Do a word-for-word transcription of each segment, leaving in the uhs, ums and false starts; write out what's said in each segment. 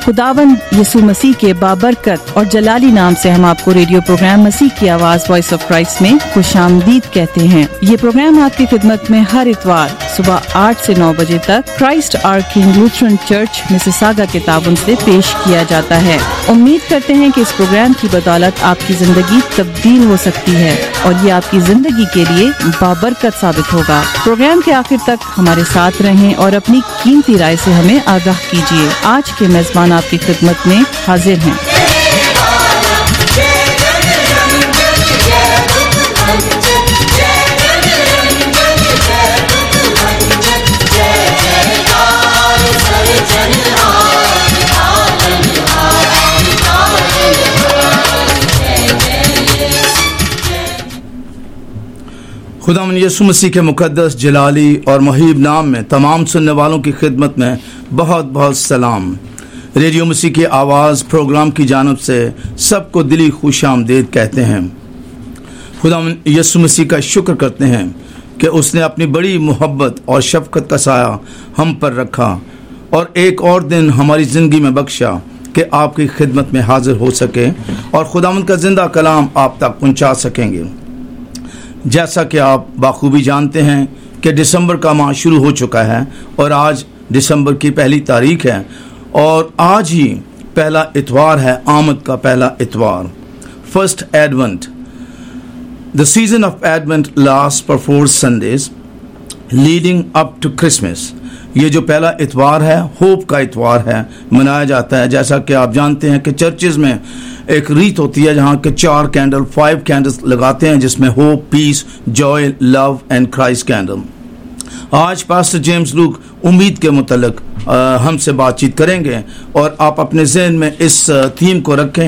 खुदावंद यीशु मसीह के बाबरकत और जलाली नाम से हम आपको रेडियो प्रोग्राम मसीह की आवाज वॉइस ऑफ क्राइस्ट में खुशामदीद कहते हैं। ये प्रोग्राम आपकी खिदमत में हर इतवार सुबह आठ से नौ बजे तक Christ our king Lutheran church Mississauga के ताबन से पेश किया जाता है। उम्मीद करते हैं कि इस प्रोग्राम की बदौलत आपकी जिंदगी तब्दील हो सकती है और ये आपकी जिंदगी के लिए बाबरकत साबित होगा। प्रोग्राम के आखिर तक हमारे साथ रहें और अपनी कीमती राय से हमें आगाह कीजिए। आज के मेजबान आपकी खिदमत में हाजिर हैं। खुदावंद यीशु मसीह के मुकद्दस जलाली और मुहीब नाम में तमाम सुनने वालों की खिदमत में बहुत बहुत सलाम। रेडियो मसीह की आवाज़ प्रोग्राम की जानिब से सबको दिली खुशामदीद कहते हैं। खुदावंद यीशु मसीह का शुक्र करते हैं कि उसने अपनी बड़ी मोहब्बत और शफकत का साया हम पर रखा और एक और दिन हमारी ज़िंदगी में बख्शा कि आपकी खिदमत में हाजिर हो सके और खुदावंद का जिंदा कलाम आप तक पहुँचा सकेंगे। जैसा कि आप बाखूबी जानते हैं कि दिसंबर का माह शुरू हो चुका है और आज दिसंबर की पहली तारीख है और आज ही पहला इतवार है, आमद का पहला इतवार, first advent. The season of advent last for four Sundays leading up to Christmas. ये जो पहला इतवार है होप का इतवार है, मनाया जाता है। जैसा कि आप जानते हैं कि चर्चेज में एक रीत होती है जहाँ के चार कैंडल फाइव कैंडल्स लगाते हैं जिसमें hope, peace, joy, love and Christ candle. आज पास्टर जेम्स लूक उम्मीद के मुतल्लिक हमसे बातचीत करेंगे और आप अपने ज़हन में इस थीम को रखें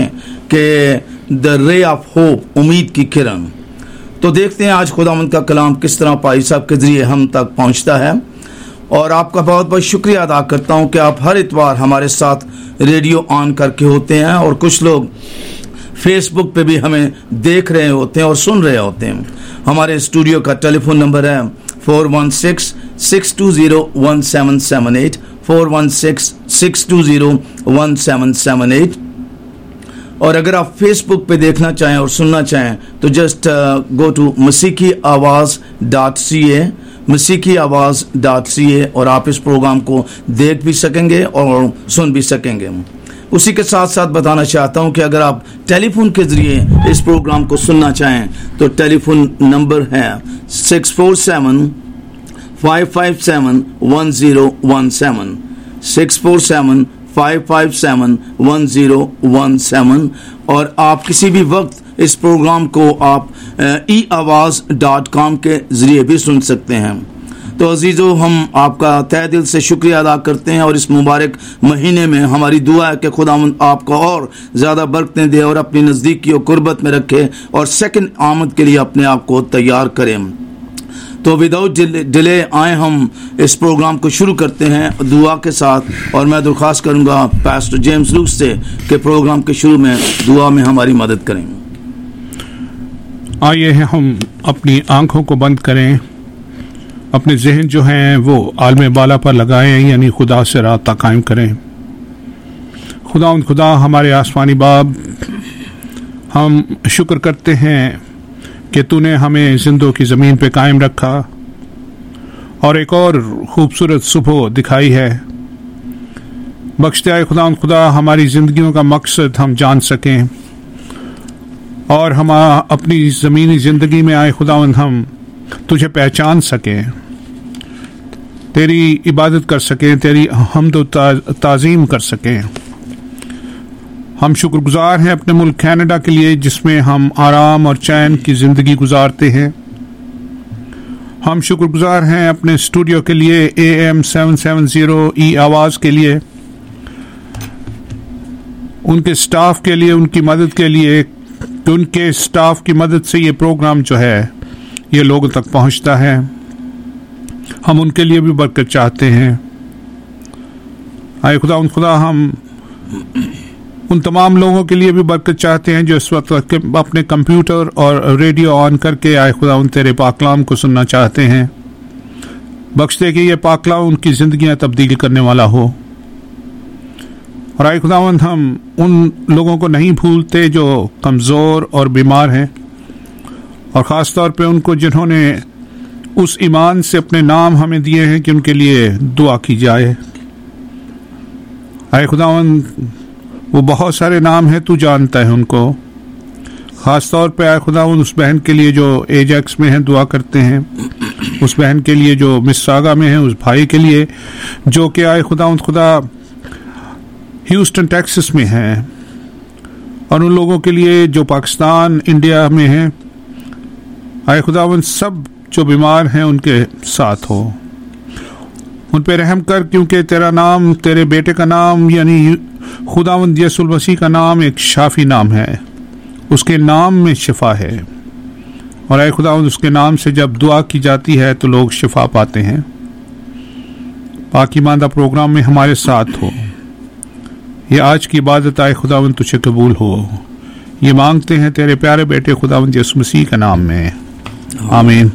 कि द रे ऑफ होप, उम्मीद की किरण। तो देखते हैं आज खुदावंद का कलाम किस तरह पाई साहब के जरिए हम तक पहुँचता है। और आपका बहुत बहुत शुक्रिया अदा करता हूं कि आप हर इतवार हमारे साथ रेडियो ऑन करके होते हैं और कुछ लोग फेसबुक पे भी हमें देख रहे होते हैं और सुन रहे होते हैं। हमारे स्टूडियो का टेलीफोन नंबर है four one six six two zero one seven seven eight, four one six six two zero one seven seven eight. और अगर आप फेसबुक पे देखना चाहें और सुनना चाहें तो जस्ट गो टू मसीकी आवाज़ डॉट सी ए, मसीकी आवाज़ डॉट सी ए और आप इस प्रोग्राम को देख भी सकेंगे और सुन भी सकेंगे। उसी के साथ साथ बताना चाहता हूं कि अगर आप टेलीफोन के जरिए इस प्रोग्राम को सुनना चाहें तो टेलीफोन नंबर है six four seven five five seven one zero one seven, six four seven five five seven one zero one seven. और आप किसी भी वक्त इस प्रोग्राम को आप ई आवाज़ डॉट कॉम के ज़रिए भी सुन सकते हैं। तो अजीज़ों, हम आपका तहे दिल से शुक्रिया अदा करते हैं और इस मुबारक महीने में हमारी दुआ है कि खुदावंद आपको और ज़्यादा बरकतें दे और अपनी नज़दीकी और कुर्बत में रखे और सेकंड आमद के लिए अपने आप को तैयार करें। तो विदाउट डिले आए हम इस प्रोग्राम को शुरू करते हैं दुआ के साथ। और मैं दरख्वास्त करूंगा पास्टर जेम्स लूक से कि प्रोग्राम के शुरू में दुआ में हमारी मदद करें। आइए हम अपनी आंखों को बंद करें, अपने जहन जो हैं वो आलम बाला पर लगाएं, यानी खुदा से राब्ता कायम करें। खुदा उन खुदा हमारे आसमानी बाप, हम शुक्र करते हैं कि तूने हमें जिंदों की ज़मीन पे कायम रखा और एक और खूबसूरत सुबह दिखाई है। बख्शते आए खुदा उन खुदा हमारी ज़िंदगियों का मकसद हम जान सकें और हम अपनी ज़मीनी ज़िंदगी में आए खुदावंद हम तुझे पहचान सकें, तेरी इबादत कर सकें, तेरी हम्द व ताज़ीम कर सकें। हम शुक्रगुजार हैं अपने मुल्क कनाडा के लिए जिसमें हम आराम और चैन की ज़िंदगी गुजारते हैं। हम शुक्रगुजार हैं अपने स्टूडियो के लिए, A M seven seven zero ई आवाज़ के लिए, उनके स्टाफ के लिए, उनकी मदद के लिए कि उनके स्टाफ की मदद से ये प्रोग्राम जो है ये लोगों तक पहुंचता है। हम उनके लिए भी बरकत चाहते हैं। आए खुदा उन खुदा हम उन तमाम लोगों के लिए भी बरकत चाहते हैं जो इस वक्त अपने कंप्यूटर और रेडियो ऑन करके आए खुदा उन तेरे पाकलाम को सुनना चाहते हैं। बख्श दे कि ये पाकलाम उनकी ज़िंदगियां तब्दील करने वाला हो اور اے خداوند ہم ان لوگوں کو نہیں بھولتے جو کمزور اور بیمار ہیں، اور خاص طور پہ ان کو جنہوں نے اس ایمان سے اپنے نام ہمیں دیے ہیں کہ ان کے لیے دعا کی جائے۔ اے خداوند وہ بہت سارے نام ہیں، تو جانتا ہے ان کو، خاص طور پہ اے خداوند اس بہن کے لیے جو ایجیکس میں ہیں دعا کرتے ہیں، اس بہن کے لیے جو مساگا میں ہیں، اس بھائی کے لیے جو کہ اے خداوند خدا ہیوسٹن ٹیکسس میں ہیں، اور ان لوگوں کے لیے جو پاکستان انڈیا میں ہیں۔ اے خداوند سب جو بیمار ہیں ان کے ساتھ ہو، ان پہ رحم کر، کیونکہ تیرا نام، تیرے بیٹے کا نام یعنی خداوند یسوع المسیح کا نام ایک شافی نام ہے، اس کے نام میں شفا ہے، اور اے خداوند اس کے نام سے جب دعا کی جاتی ہے تو لوگ شفا پاتے ہیں۔ پاکی ماندہ پروگرام میں ہمارے ساتھ ہو، یہ آج کی عبادت اے خداوند تجھے قبول ہو، یہ مانگتے ہیں تیرے پیارے بیٹے خداوند یسوع مسیح کے نام میں، آمین۔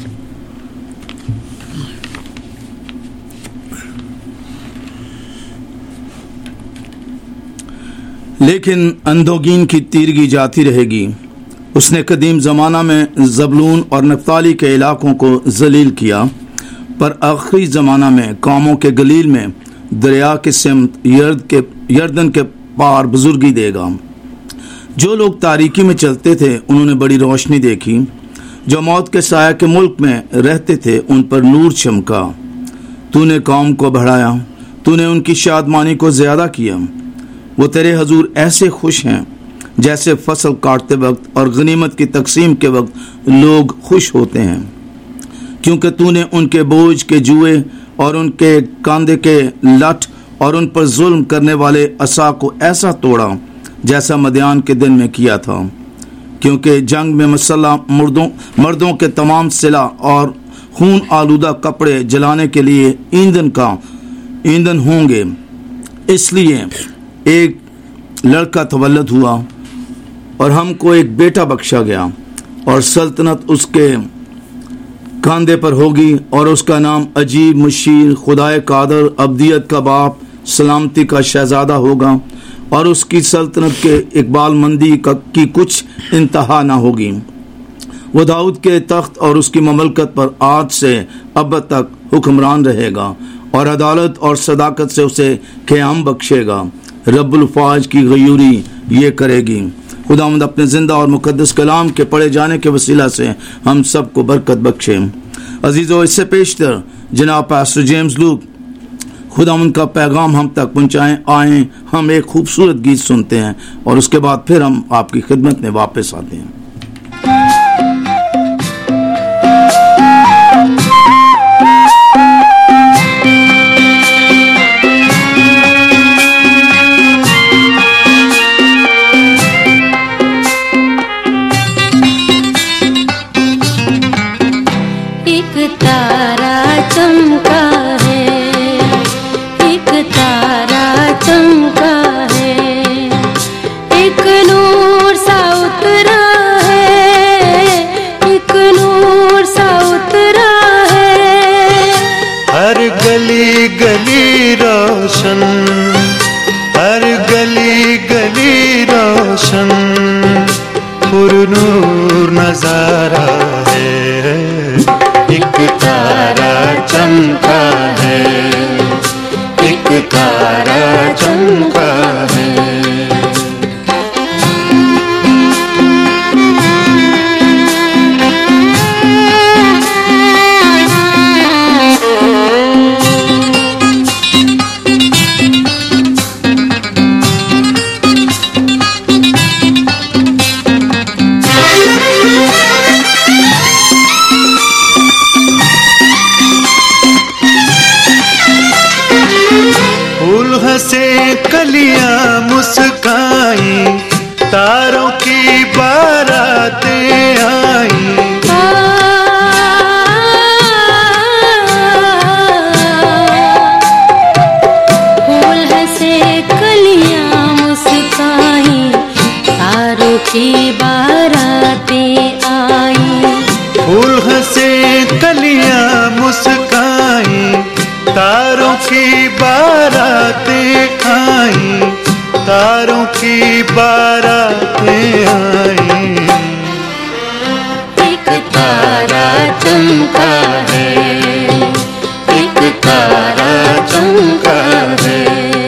لیکن اندوگین کی تیرگی جاتی رہے گی، اس نے قدیم زمانہ میں زبلون اور نفتالی کے علاقوں کو ذلیل کیا، پر آخری زمانہ میں قوموں کے گلیل میں دریا کے سمت یرد کے یردن کے پار بزرگی دے گا۔ جو لوگ تاریکی میں چلتے تھے انہوں نے بڑی روشنی دیکھی، جو موت کے سایہ کے ملک میں رہتے تھے ان پر نور چمکا۔ تو نے قوم کو بڑھایا، تو نے ان کی شادمانی کو زیادہ کیا۔ وہ تیرے حضور ایسے خوش ہیں جیسے فصل کاٹتے وقت اور غنیمت کی تقسیم کے وقت لوگ خوش ہوتے ہیں، کیونکہ تو نے ان کے بوجھ کے جوئے اور ان کے کاندھے کے لٹ اور ان پر ظلم کرنے والے عصا کو ایسا توڑا جیسا مدیان کے دن میں کیا تھا، کیونکہ جنگ میں مسلح مردوں مردوں کے تمام سلاح اور خون آلودہ کپڑے جلانے کے لیے ایندھن کا ایندھن ہوں گے۔ اس لیے ایک لڑکا تولد ہوا اور ہم کو ایک بیٹا بخشا گیا، اور سلطنت اس کے کاندھے پر ہوگی، اور اس کا نام عجیب، مشیر، خدائے قادر، ابدیت کا باپ، سلامتی کا شہزادہ ہوگا، اور اس کی سلطنت کے اقبال مندی کی کچھ انتہا نہ ہوگی۔ وہ داؤد کے تخت اور اس کی مملکت پر آج سے اب تک حکمران رہے گا، اور عدالت اور صداقت سے اسے قیام بخشے گا۔ رب الفاظ کی غیوری یہ کرے گی۔ خداوند اپنے زندہ اور مقدس کلام کے پڑھے جانے کے وسیلہ سے ہم سب کو برکت بخشے۔ عزیزو، اس سے پیشتر جناب پاسٹر جیمز لوک خداوند کا پیغام ہم تک پہنچائیں آئیں ہم ایک خوبصورت گیت سنتے ہیں، اور اس کے بعد پھر ہم آپ کی خدمت میں واپس آتے ہیں۔ ہر گلی گلی روشن پر نور نظارہ ہے، ایک تارا چمکا ہے، ایک تارا چمکا ہے۔ کلیاں مسکائیں، تاروں کی باراتیں آئیں، پھول ہنسے کلیاں مسکائیں، تاروں کی باراتیں آئیں، پھول ہنسے کلیاں مسکائیں، تاروں کی باراتیں آئیں، تاروں کی باراتیں آئیں. ایک تارا چمکا ہے، ایک تارا چمکا ہے.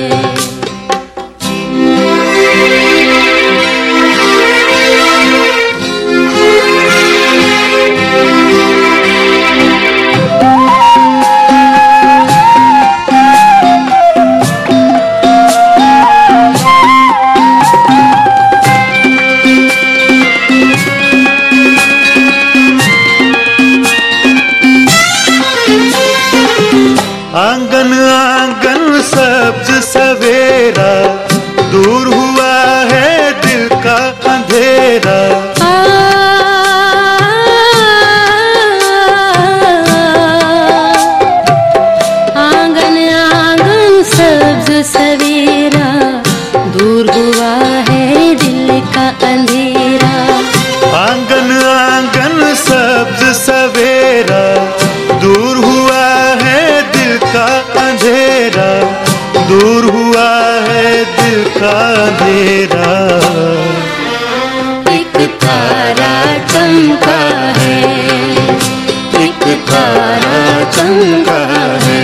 آنگن آنگن سبز سویرا، دور ہوا ہے دل کا اندھیرا. آنگن آنگن سبز سویرا، دور ہوا ہے دل کا اندھیرا. آنگن آنگن سبز سویرا، دور ہوا ہے دل کا اندھیرا، دور ہوا ہے دل کا اندھیرا. ایک تارا چمکا ہے، ایک تارا چمکا ہے.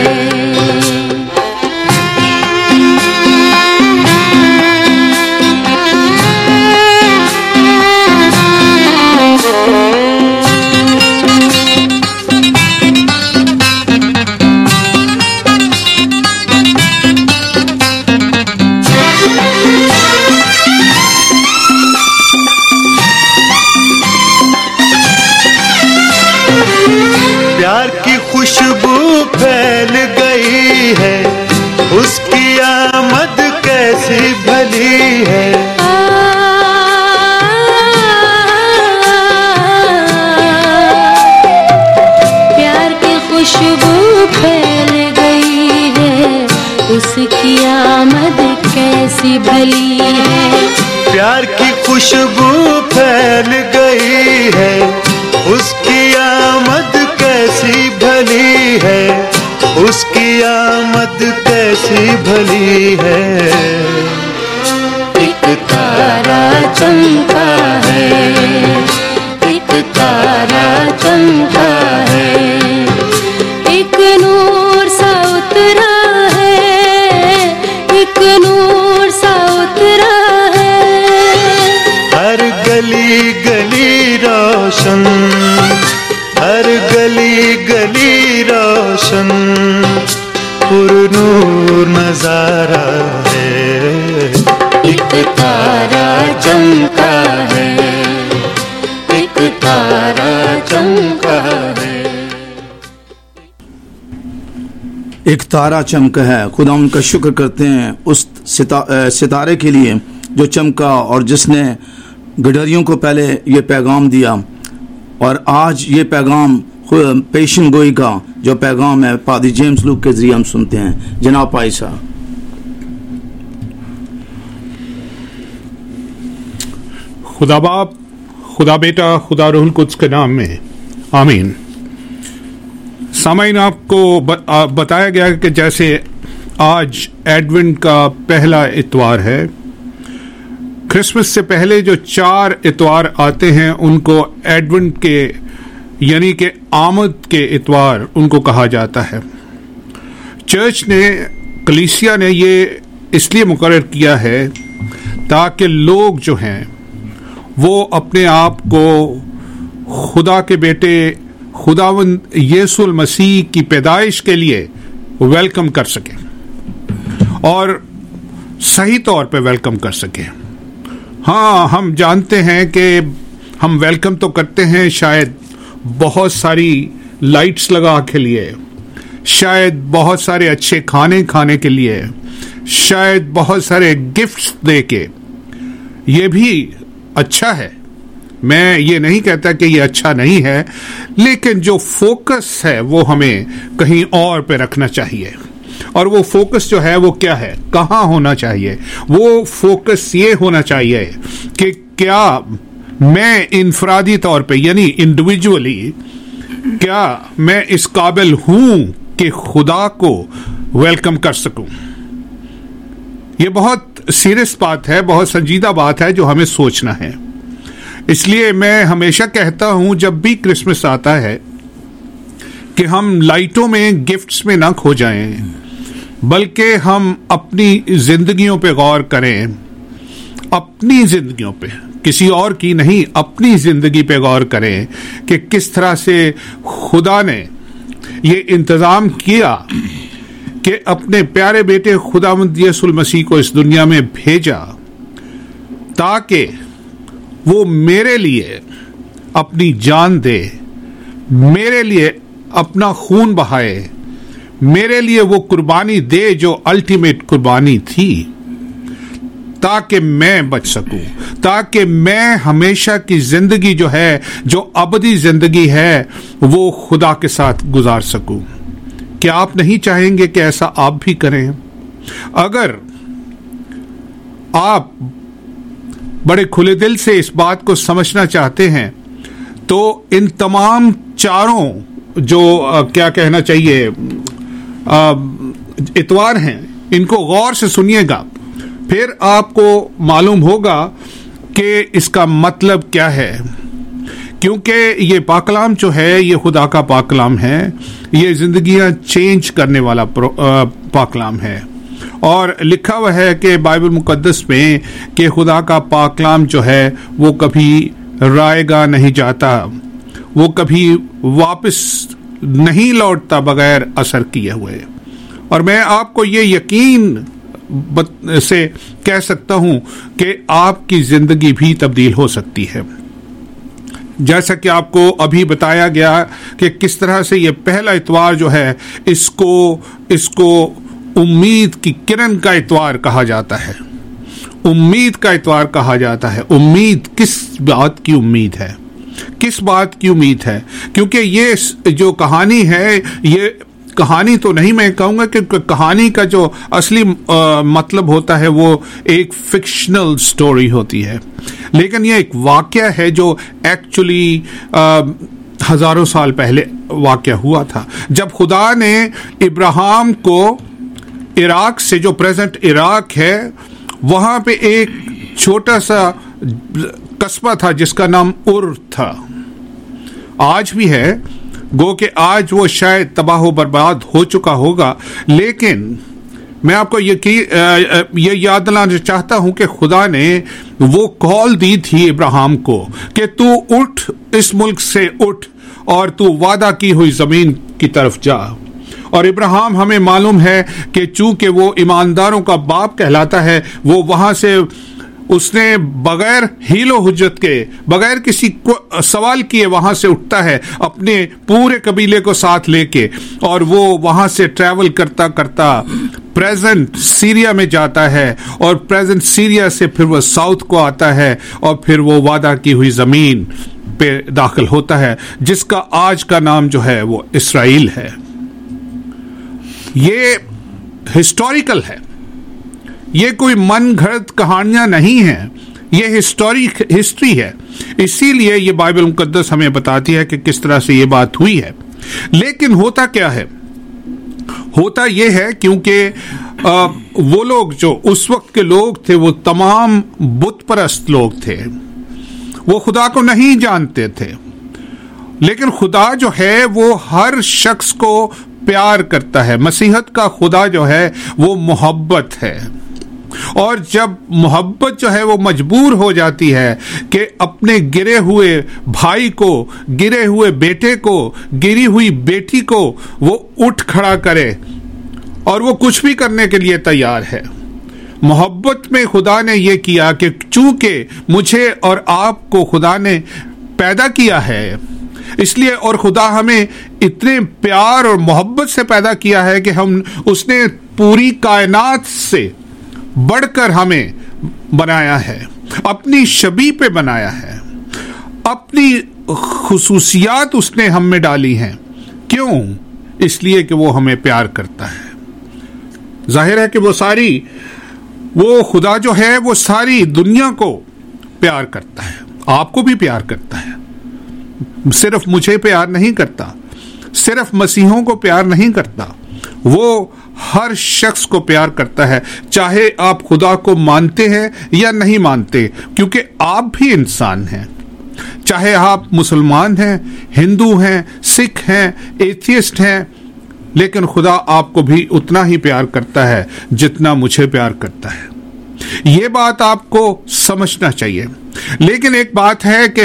پیار کی خوشبو پھیل گئی ہے، اس کی آمد کیسی بھلی ہے. پیار کی خوشبو پھیل گئی ہے، اس کی آمد کیسی بھلی ہے. پیار کی خوشبو پھیل گئی ہے، اس کی آمد کیسی بھلی ہے، اس کی آمد کیسی بھلی ہے. ایک تارا چمکا ہے، ایک تارا چمکا ہے. ایک نور سا اترا ہے، ایک نور سا اترا ہے. ہر گلی گلی روشن، ہر گلی گلی روشن، پر نور نظارہ ہے. ایک تارا چمکا ہے، ایک تارا چمکا ہے. ایک تارا چمکا ہے. خدا ان کا شکر کرتے ہیں اس ستارے کے لیے جو چمکا اور جس نے گڈریوں کو پہلے یہ پیغام دیا، اور آج یہ پیغام پیشن گوئی کا جو پیغام ہے پادری جیمز لوک کے ذریعے ہم سنتے ہیں. جناب پائی صاحب. خدا باپ، خدا بیٹا، خدا روح القدس کے نام میں آمین. سامعین، آپ کو بتایا گیا کہ جیسے آج ایڈونٹ کا پہلا اتوار ہے، کرسمس سے پہلے جو چار اتوار آتے ہیں ان کو ایڈونٹ کے یعنی کہ آمد کے اتوار ان کو کہا جاتا ہے. چرچ نے، کلیسیا نے یہ اس لیے مقرر کیا ہے تاکہ لوگ جو ہیں وہ اپنے آپ کو خدا کے بیٹے خداوند یسوع المسیح کی پیدائش کے لیے ویلکم کر سکیں اور صحیح طور پہ ویلکم کر سکیں. ہاں، ہم جانتے ہیں کہ ہم ویلکم تو کرتے ہیں شاید بہت ساری لائٹس لگا کے لیے، شاید بہت سارے اچھے کھانے کھانے کے لیے، شاید بہت سارے گفٹس دے کے. یہ بھی اچھا ہے، میں یہ نہیں کہتا کہ یہ اچھا نہیں ہے، لیکن جو فوکس ہے وہ ہمیں کہیں اور پہ رکھنا چاہیے. اور وہ فوکس جو ہے وہ کیا ہے، کہاں ہونا چاہیے؟ وہ فوکس یہ ہونا چاہیے کہ کیا میں انفرادی طور پہ یعنی انڈیویجولی کیا میں اس قابل ہوں کہ خدا کو ویلکم کر سکوں. یہ بہت سیریس بات ہے, بہت سنجیدہ بات ہے جو ہمیں سوچنا ہے. اس لیے میں ہمیشہ کہتا ہوں جب بھی کرسمس آتا ہے کہ ہم لائٹوں میں, گفٹس میں نہ کھو جائیں, بلکہ ہم اپنی زندگیوں پہ غور کریں, اپنی زندگیوں پہ, کسی اور کی نہیں, اپنی زندگی پہ غور کریں کہ کس طرح سے خدا نے یہ انتظام کیا کہ اپنے پیارے بیٹے خداوند یسوع المسیح کو اس دنیا میں بھیجا تاکہ وہ میرے لیے اپنی جان دے, میرے لیے اپنا خون بہائے, میرے لیے وہ قربانی دے جو الٹیمیٹ قربانی تھی, تاکہ میں بچ سکوں, تاکہ میں ہمیشہ کی زندگی جو ہے, جو ابدی زندگی ہے, وہ خدا کے ساتھ گزار سکوں. کیا آپ نہیں چاہیں گے کہ ایسا آپ بھی کریں؟ اگر آپ بڑے کھلے دل سے اس بات کو سمجھنا چاہتے ہیں تو ان تمام چاروں جو کیا کہنا چاہیے اتوار ہیں, ان کو غور سے سنیے گا, پھر آپ کو معلوم ہوگا کہ اس کا مطلب کیا ہے. کیونکہ یہ پاکلام جو ہے یہ خدا کا پاکلام ہے, یہ زندگیاں چینج کرنے والا پاکلام ہے, اور لکھا ہوا ہے کہ بائبل مقدس میں کہ خدا کا پاکلام جو ہے وہ کبھی رائے گا نہیں جاتا, وہ کبھی واپس نہیں لوٹتا بغیر اثر کیے ہوئے. اور میں آپ کو یہ یقین سے کہہ سکتا ہوں کہ آپ کی زندگی بھی تبدیل ہو سکتی ہے. جیسا کہ آپ کو ابھی بتایا گیا کہ کس طرح سے یہ پہلا اتوار جو ہے اس کو اس کو امید کی کرن کا اتوار کہا جاتا ہے, امید کا اتوار کہا جاتا ہے. امید کس بات کی امید ہے, کس بات کی امید ہے؟ کیونکہ یہ جو کہانی ہے, یہ کہانی تو نہیں میں کہوں گا کہ کہانی کا جو اصلی مطلب ہوتا ہے وہ ایک فکشنل سٹوری ہوتی ہے, لیکن یہ ایک واقعہ ہے جو ایکچولی ہزاروں سال پہلے واقعہ ہوا تھا, جب خدا نے ابراہیم کو عراق سے, جو پریزنٹ عراق ہے, وہاں پہ ایک چھوٹا سا قصبہ تھا جس کا نام ار تھا, آج بھی ہے, گو کہ آج وہ شاید تباہ و برباد ہو چکا ہوگا, لیکن میں آپ کو یہ یاد دلانا چاہتا ہوں کہ خدا نے وہ کال دی تھی ابراہیم کو کہ تو اٹھ, اس ملک سے اٹھ اور تو وعدہ کی ہوئی زمین کی طرف جا. اور ابراہیم ہمیں معلوم ہے کہ چونکہ وہ ایمانداروں کا باپ کہلاتا ہے, وہ وہاں سے اس نے بغیر حیل و حجت کے, بغیر کسی سوال کیے وہاں سے اٹھتا ہے اپنے پورے قبیلے کو ساتھ لے کے, اور وہ وہاں سے ٹریول کرتا کرتا پریزنٹ سیریا میں جاتا ہے, اور پریزنٹ سیریا سے پھر وہ ساؤتھ کو آتا ہے, اور پھر وہ وعدہ کی ہوئی زمین پہ داخل ہوتا ہے جس کا آج کا نام جو ہے وہ اسرائیل ہے. یہ ہسٹوریکل ہے, یہ کوئی من گھڑت کہانیاں نہیں ہیں, یہ ہسٹوریک ہسٹری ہے. اسی لیے یہ بائبل مقدس ہمیں بتاتی ہے کہ کس طرح سے یہ بات ہوئی ہے. لیکن ہوتا کیا ہے؟ ہوتا یہ ہے کیونکہ آ, وہ لوگ جو اس وقت کے لوگ تھے وہ تمام بت پرست لوگ تھے, وہ خدا کو نہیں جانتے تھے. لیکن خدا جو ہے وہ ہر شخص کو پیار کرتا ہے. مسیحیت کا خدا جو ہے وہ محبت ہے, اور جب محبت جو ہے وہ مجبور ہو جاتی ہے کہ اپنے گرے ہوئے بھائی کو, گرے ہوئے بیٹے کو, گری ہوئی بیٹی کو وہ اٹھ کھڑا کرے, اور وہ کچھ بھی کرنے کے لیے تیار ہے. محبت میں خدا نے یہ کیا کہ چونکہ مجھے اور آپ کو خدا نے پیدا کیا ہے, اس لیے, اور خدا ہمیں اتنے پیار اور محبت سے پیدا کیا ہے کہ ہم اس نے پوری کائنات سے بڑھ کر ہمیں بنایا ہے, اپنی شبیہ پہ بنایا ہے, اپنی خصوصیات اس نے ہم میں ڈالی ہیں. کیوں؟ اس لیے کہ وہ ہمیں پیار کرتا ہے. ظاہر ہے کہ وہ ساری وہ خدا جو ہے وہ ساری دنیا کو پیار کرتا ہے, آپ کو بھی پیار کرتا ہے, صرف مجھے پیار نہیں کرتا, صرف مسیحوں کو پیار نہیں کرتا, وہ ہر شخص کو پیار کرتا ہے، چاہے آپ خدا کو مانتے ہیں یا نہیں مانتے، کیونکہ آپ بھی انسان ہیں، چاہے آپ مسلمان ہیں، ہندو ہیں، سکھ ہیں، ایتھیسٹ ہیں، لیکن خدا آپ کو بھی اتنا ہی پیار کرتا ہے جتنا مجھے پیار کرتا ہے۔ یہ بات آپ کو سمجھنا چاہیے۔ لیکن ایک بات ہے کہ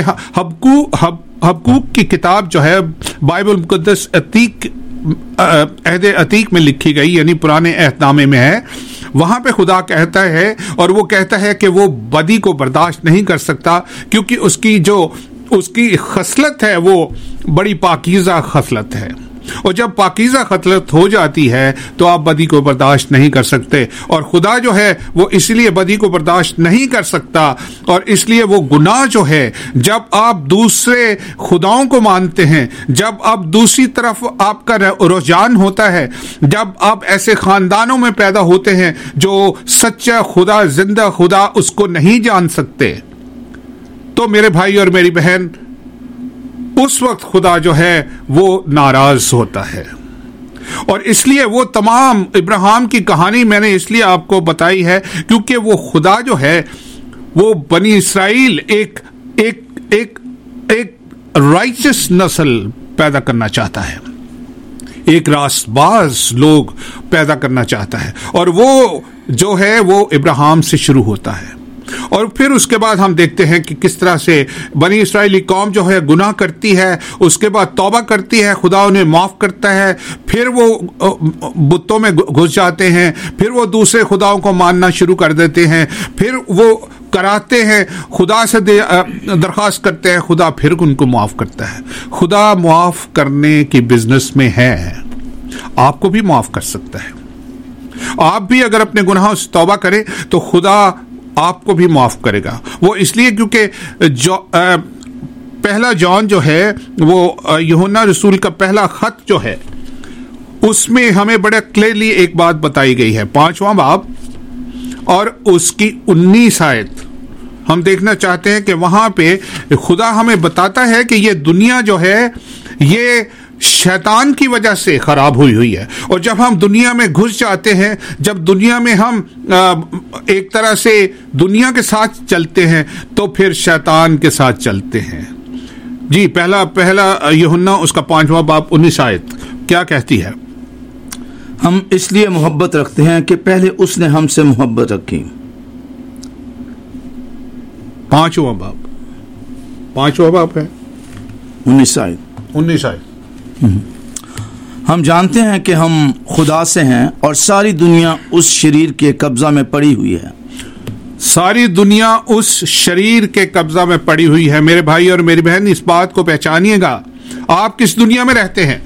حبقوق کی کتاب جو ہے بائبل مقدس عتیق عہد عتیق میں لکھی گئی، یعنی پرانے عہد نامے میں ہے، وہاں پہ خدا کہتا ہے، اور وہ کہتا ہے کہ وہ بدی کو برداشت نہیں کر سکتا، کیونکہ اس کی جو اس کی خصلت ہے وہ بڑی پاکیزہ خصلت ہے، اور جب پاکیزہ خصلت ہو جاتی ہے تو آپ بدی کو برداشت نہیں کر سکتے، اور خدا جو ہے وہ اس لیے بدی کو برداشت نہیں کر سکتا، اور اس لیے وہ گناہ جو ہے، جب آپ دوسرے خداؤں کو مانتے ہیں، جب آپ دوسری طرف آپ کا رجحان ہوتا ہے، جب آپ ایسے خاندانوں میں پیدا ہوتے ہیں جو سچا خدا، زندہ خدا اس کو نہیں جان سکتے، تو میرے بھائی اور میری بہن، اس وقت خدا جو ہے وہ ناراض ہوتا ہے۔ اور اس لیے وہ تمام ابراہیم کی کہانی میں نے اس لیے آپ کو بتائی ہے کیونکہ وہ خدا جو ہے وہ بنی اسرائیل ایک ایک ایک ایک رائچس نسل پیدا کرنا چاہتا ہے، ایک راست باز لوگ پیدا کرنا چاہتا ہے، اور وہ جو ہے وہ ابراہیم سے شروع ہوتا ہے۔ اور پھر اس کے بعد ہم دیکھتے ہیں کہ کس طرح سے بنی اسرائیلی قوم جو ہے گناہ کرتی ہے، اس کے بعد توبہ کرتی ہے، خدا انہیں معاف کرتا ہے، پھر وہ بتوں میں گھس جاتے ہیں، پھر وہ دوسرے خداؤں کو ماننا شروع کر دیتے ہیں، پھر وہ کراتے ہیں، خدا سے درخواست کرتے ہیں، خدا پھر ان کو معاف کرتا ہے۔ خدا معاف کرنے کی بزنس میں ہے، آپ کو بھی معاف کر سکتا ہے۔ آپ بھی اگر اپنے گناہوں سے توبہ کریں تو خدا آپ کو بھی معاف کرے گا۔ وہ اس لیے کیونکہ جو پہلا جان جو ہے وہ یوحنا رسول کا پہلا خط جو ہے اس میں ہمیں بڑے کلیئرلی ایک بات بتائی گئی ہے، پانچواں باب اور اس کی انیس آیت ہم دیکھنا چاہتے ہیں کہ وہاں پہ خدا ہمیں بتاتا ہے کہ یہ دنیا جو ہے یہ شیطان کی وجہ سے خراب ہوئی ہوئی ہے، اور جب ہم دنیا میں گھس جاتے ہیں، جب دنیا میں ہم ایک طرح سے دنیا کے ساتھ چلتے ہیں تو پھر شیطان کے ساتھ چلتے ہیں۔ جی پہلا پہلا یوحنا اس کا پانچواں باب انیس آیت کیا کہتی ہے؟ ہم اس لیے محبت رکھتے ہیں کہ پہلے اس نے ہم سے محبت رکھی۔ پانچواں باب پانچواں باب ہے انیس آیت انیس آیت ہم جانتے ہیں کہ ہم خدا سے ہیں اور ساری دنیا اس شریر کے قبضہ میں پڑی ہوئی ہے۔ ساری دنیا اس شریر کے قبضہ میں پڑی ہوئی ہے۔ میرے بھائی اور میری بہن، اس بات کو پہچانیے گا، آپ کس دنیا میں رہتے ہیں؟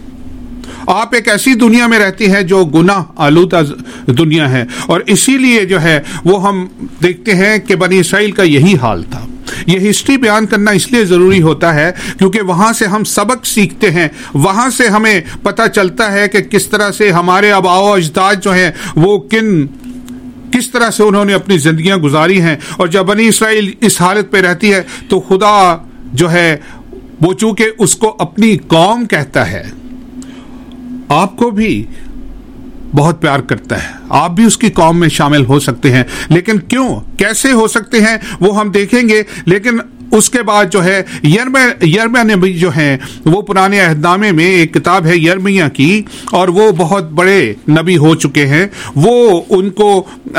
آپ ایک ایسی دنیا میں رہتی ہیں جو گناہ آلودہ دنیا ہے، اور اسی لیے جو ہے وہ ہم دیکھتے ہیں کہ بنی اسرائیل کا یہی حال تھا۔ یہ ہسٹری بیان کرنا اس لیے ضروری ہوتا ہے کیونکہ وہاں سے ہم سبق سیکھتے ہیں، وہاں سے ہمیں پتہ چلتا ہے کہ کس طرح سے ہمارے آباء و اجداد جو ہیں وہ کن کس طرح سے انہوں نے اپنی زندگیاں گزاری ہیں۔ اور جب بنی اسرائیل اس حالت پہ رہتی ہے تو خدا جو ہے وہ چونکہ اس کو اپنی قوم کہتا ہے، آپ کو بھی بہت پیار کرتا ہے، آپ بھی اس کی قوم میں شامل ہو سکتے ہیں، لیکن کیوں، کیسے ہو سکتے ہیں وہ ہم دیکھیں گے۔ لیکن اس کے بعد جو ہے یرمیہ یرمیہ نبی جو ہیں وہ پرانے عہد نامے میں ایک کتاب ہے یرمیہ کی، اور وہ بہت بڑے نبی ہو چکے ہیں، وہ ان کو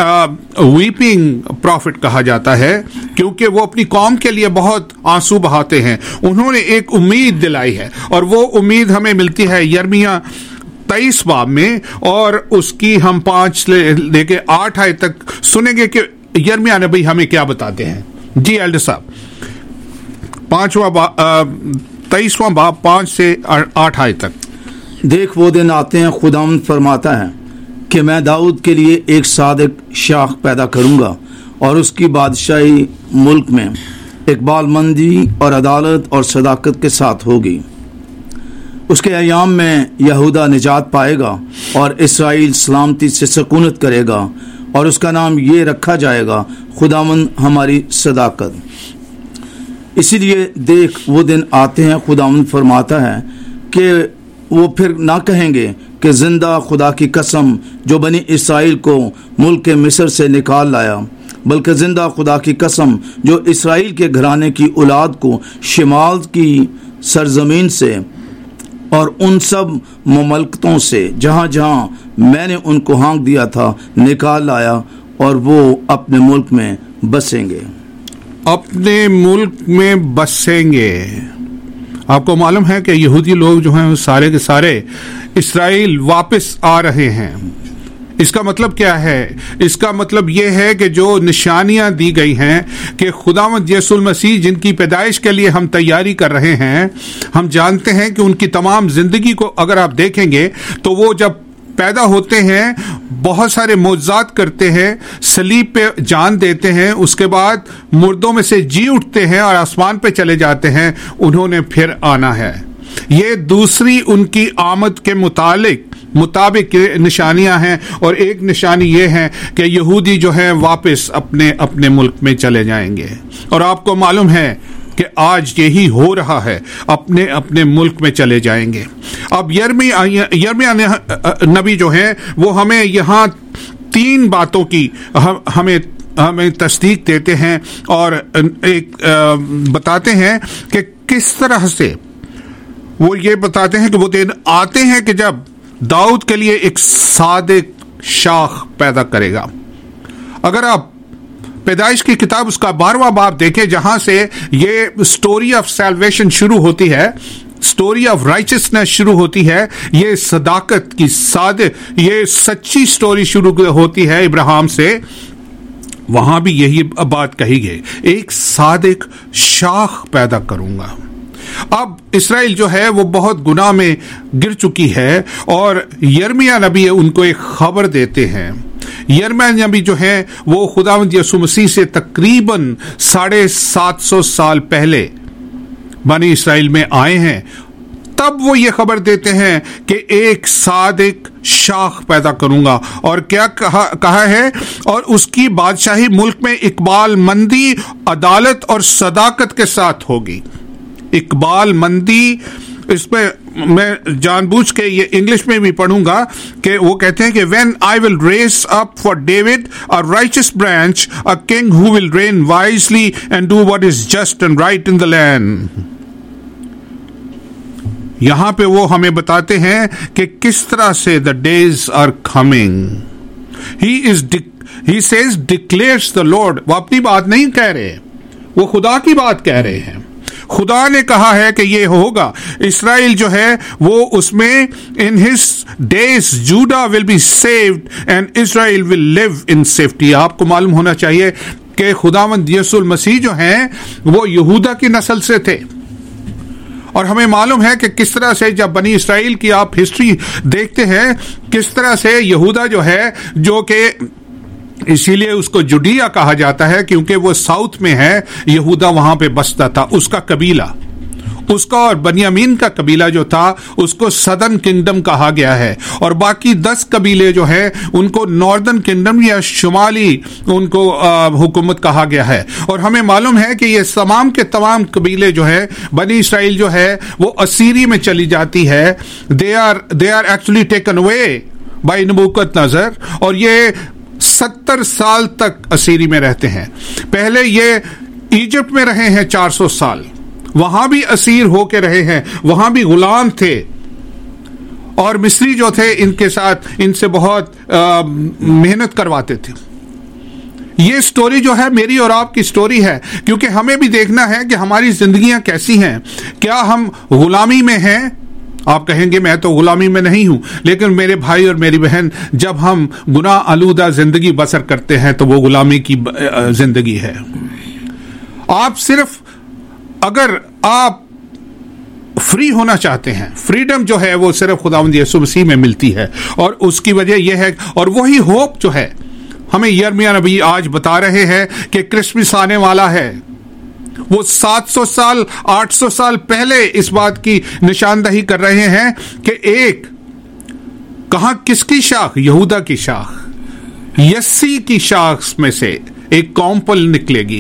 ویپنگ پروفٹ کہا جاتا ہے کیونکہ وہ اپنی قوم کے لیے بہت آنسو بہاتے ہیں۔ انہوں نے ایک امید دلائی ہے، اور وہ امید ہمیں ملتی ہے یرمیہ تیئیس باب میں، اور اس کی ہم پانچ لے, لے کے آٹھ آئے تک سنیں گے کہ یرمیہ نبی ہمیں کیا بتاتے ہیں۔ جی ایلڈر صاحب، پانچواں با, تیئیسواں باب پانچ سے آٹھ آئے تک۔ دیکھ وہ دن آتے ہیں، خداوند فرماتا ہے کہ میں داؤد کے لیے ایک صادق شاخ پیدا کروں گا، اور اس کی بادشاہی ملک میں اقبال مندی اور عدالت اور صداقت کے ساتھ ہوگی۔ اس کے ایام میں یہودا نجات پائے گا اور اسرائیل سلامتی سے سکونت کرے گا، اور اس کا نام یہ رکھا جائے گا، خداوند ہماری صداقت۔ اسی لیے دیکھ وہ دن آتے ہیں، خداوند فرماتا ہے کہ وہ پھر نہ کہیں گے کہ زندہ خدا کی قسم جو بنی اسرائیل کو ملک مصر سے نکال لایا، بلکہ زندہ خدا کی قسم جو اسرائیل کے گھرانے کی اولاد کو شمال کی سرزمین سے اور ان سب مملکتوں سے جہاں جہاں میں نے ان کو ہانک دیا تھا نکال لایا، اور وہ اپنے ملک میں بسیں گے۔ اپنے ملک میں بسیں گے۔ آپ کو معلوم ہے کہ یہودی لوگ جو ہیں سارے کے سارے اسرائیل واپس آ رہے ہیں۔ اس کا مطلب کیا ہے؟ اس کا مطلب یہ ہے کہ جو نشانیاں دی گئی ہیں کہ خداوند یسوع المسیح جن کی پیدائش کے لیے ہم تیاری کر رہے ہیں، ہم جانتے ہیں کہ ان کی تمام زندگی کو اگر آپ دیکھیں گے تو وہ جب پیدا ہوتے ہیں بہت سارے معجزات کرتے ہیں، صلیب پہ جان دیتے ہیں، اس کے بعد مردوں میں سے جی اٹھتے ہیں اور آسمان پہ چلے جاتے ہیں۔ انہوں نے پھر آنا ہے۔ یہ دوسری ان کی آمد کے متعلق مطابق نشانیاں ہیں، اور ایک نشانی یہ ہے کہ یہودی جو ہیں واپس اپنے اپنے ملک میں چلے جائیں گے۔ اور آپ کو معلوم ہے کہ آج یہی ہو رہا ہے، اپنے اپنے ملک میں چلے جائیں گے۔ اب یرمیا یرمیا نبی جو ہیں وہ ہمیں یہاں تین باتوں کی ہمیں ہمیں تصدیق دیتے ہیں اور ایک بتاتے ہیں کہ کس طرح سے وہ یہ بتاتے ہیں کہ وہ دن آتے ہیں کہ جب داؤد کے لیے ایک صادق شاخ پیدا کرے گا۔ اگر آپ پیدائش کی کتاب اس کا بارہواں باب دیکھیں جہاں سے یہ سٹوری آف سیلویشن شروع ہوتی ہے، سٹوری آف رائچسنس شروع ہوتی ہے، یہ صداقت کی صادق یہ سچی سٹوری شروع ہوتی ہے ابراہیم سے، وہاں بھی یہی بات کہی گئی، ایک صادق شاخ پیدا کروں گا۔ اب اسرائیل جو ہے وہ بہت گناہ میں گر چکی ہے، اور یرمیا نبی ان کو ایک خبر دیتے ہیں۔ یرمیا نبی جو ہے وہ خداوند یسوع مسیح سے تقریباً ساڑھے سات سو سال پہلے بنی اسرائیل میں آئے ہیں۔ تب وہ یہ خبر دیتے ہیں کہ ایک صادق شاخ پیدا کروں گا، اور کیا کہا کہا ہے، اور اس کی بادشاہی ملک میں اقبال مندی، عدالت اور صداقت کے ساتھ ہوگی۔ اقبال مندی، اس پہ میں جان بوجھ کے یہ انگلش میں بھی پڑھوں گا کہ وہ کہتے ہیں کہ when I will raise up for David a righteous branch, a king who will reign wisely and do what is just and right in the land۔ یہاں پہ وہ ہمیں بتاتے ہیں کہ کس طرح سے the days are coming۔ He is he says declares the Lord۔ وہ اپنی بات نہیں کہہ رہے، وہ خدا کی بات کہہ رہے ہیں۔ خدا نے کہا ہے کہ یہ ہوگا۔ اسرائیل جو ہے وہ اس میں in his days Judah will be saved and Israel will live in safety۔ آپ کو معلوم ہونا چاہیے کہ خداوند یسوع المسیح جو ہیں وہ یہودا کی نسل سے تھے، اور ہمیں معلوم ہے کہ کس طرح سے جب بنی اسرائیل کی آپ ہسٹری دیکھتے ہیں کس طرح سے یہودا جو ہے، جو کہ اسی لیے اس کو جوڈیا کہا جاتا ہے کیونکہ وہ ساؤتھ میں ہے، یہودا وہاں پہ بستا تھا، اس کا قبیلہ، اس کا اور بنیامین کا قبیلہ جو تھا اس کو سدرن کنگڈم کہا گیا ہے، اور باقی دس قبیلے جو ہیں ان کو ناردرن کنگڈم یا شمالی ان کو حکومت کہا گیا ہے۔ اور ہمیں معلوم ہے کہ یہ تمام کے تمام قبیلے جو ہے بنی اسرائیل جو ہے وہ اسیری میں چلی جاتی ہے، they are they are actually taken away by نبوکت نظر، اور یہ ستر سال تک اسیری میں رہتے ہیں۔ پہلے یہ ایجپٹ میں رہے ہیں چار سو سال، وہاں بھی اسیر ہو کے رہے ہیں، وہاں بھی غلام تھے، اور مصری جو تھے ان کے ساتھ ان سے بہت محنت کرواتے تھے۔ یہ سٹوری جو ہے میری اور آپ کی سٹوری ہے، کیونکہ ہمیں بھی دیکھنا ہے کہ ہماری زندگیاں کیسی ہیں۔ کیا ہم غلامی میں ہیں؟ آپ کہیں گے میں تو غلامی میں نہیں ہوں، لیکن میرے بھائی اور میری بہن جب ہم گناہ آلودہ زندگی بسر کرتے ہیں تو وہ غلامی کی زندگی ہے۔ آپ صرف اگر آپ فری ہونا چاہتے ہیں، فریڈم جو ہے وہ صرف خداوند یسوع مسیح میں ملتی ہے، اور اس کی وجہ یہ ہے، اور وہی ہوپ جو ہے ہمیں یرمیا نبی آج بتا رہے ہیں کہ کرسمس آنے والا ہے۔ وہ سات سو سال آٹھ سو سال پہلے اس بات کی نشاندہی کر رہے ہیں کہ ایک کہاں کس کی شاخ؟ یہودا کی شاخ، یسی کی شاخ میں سے ایک کونپل نکلے گی۔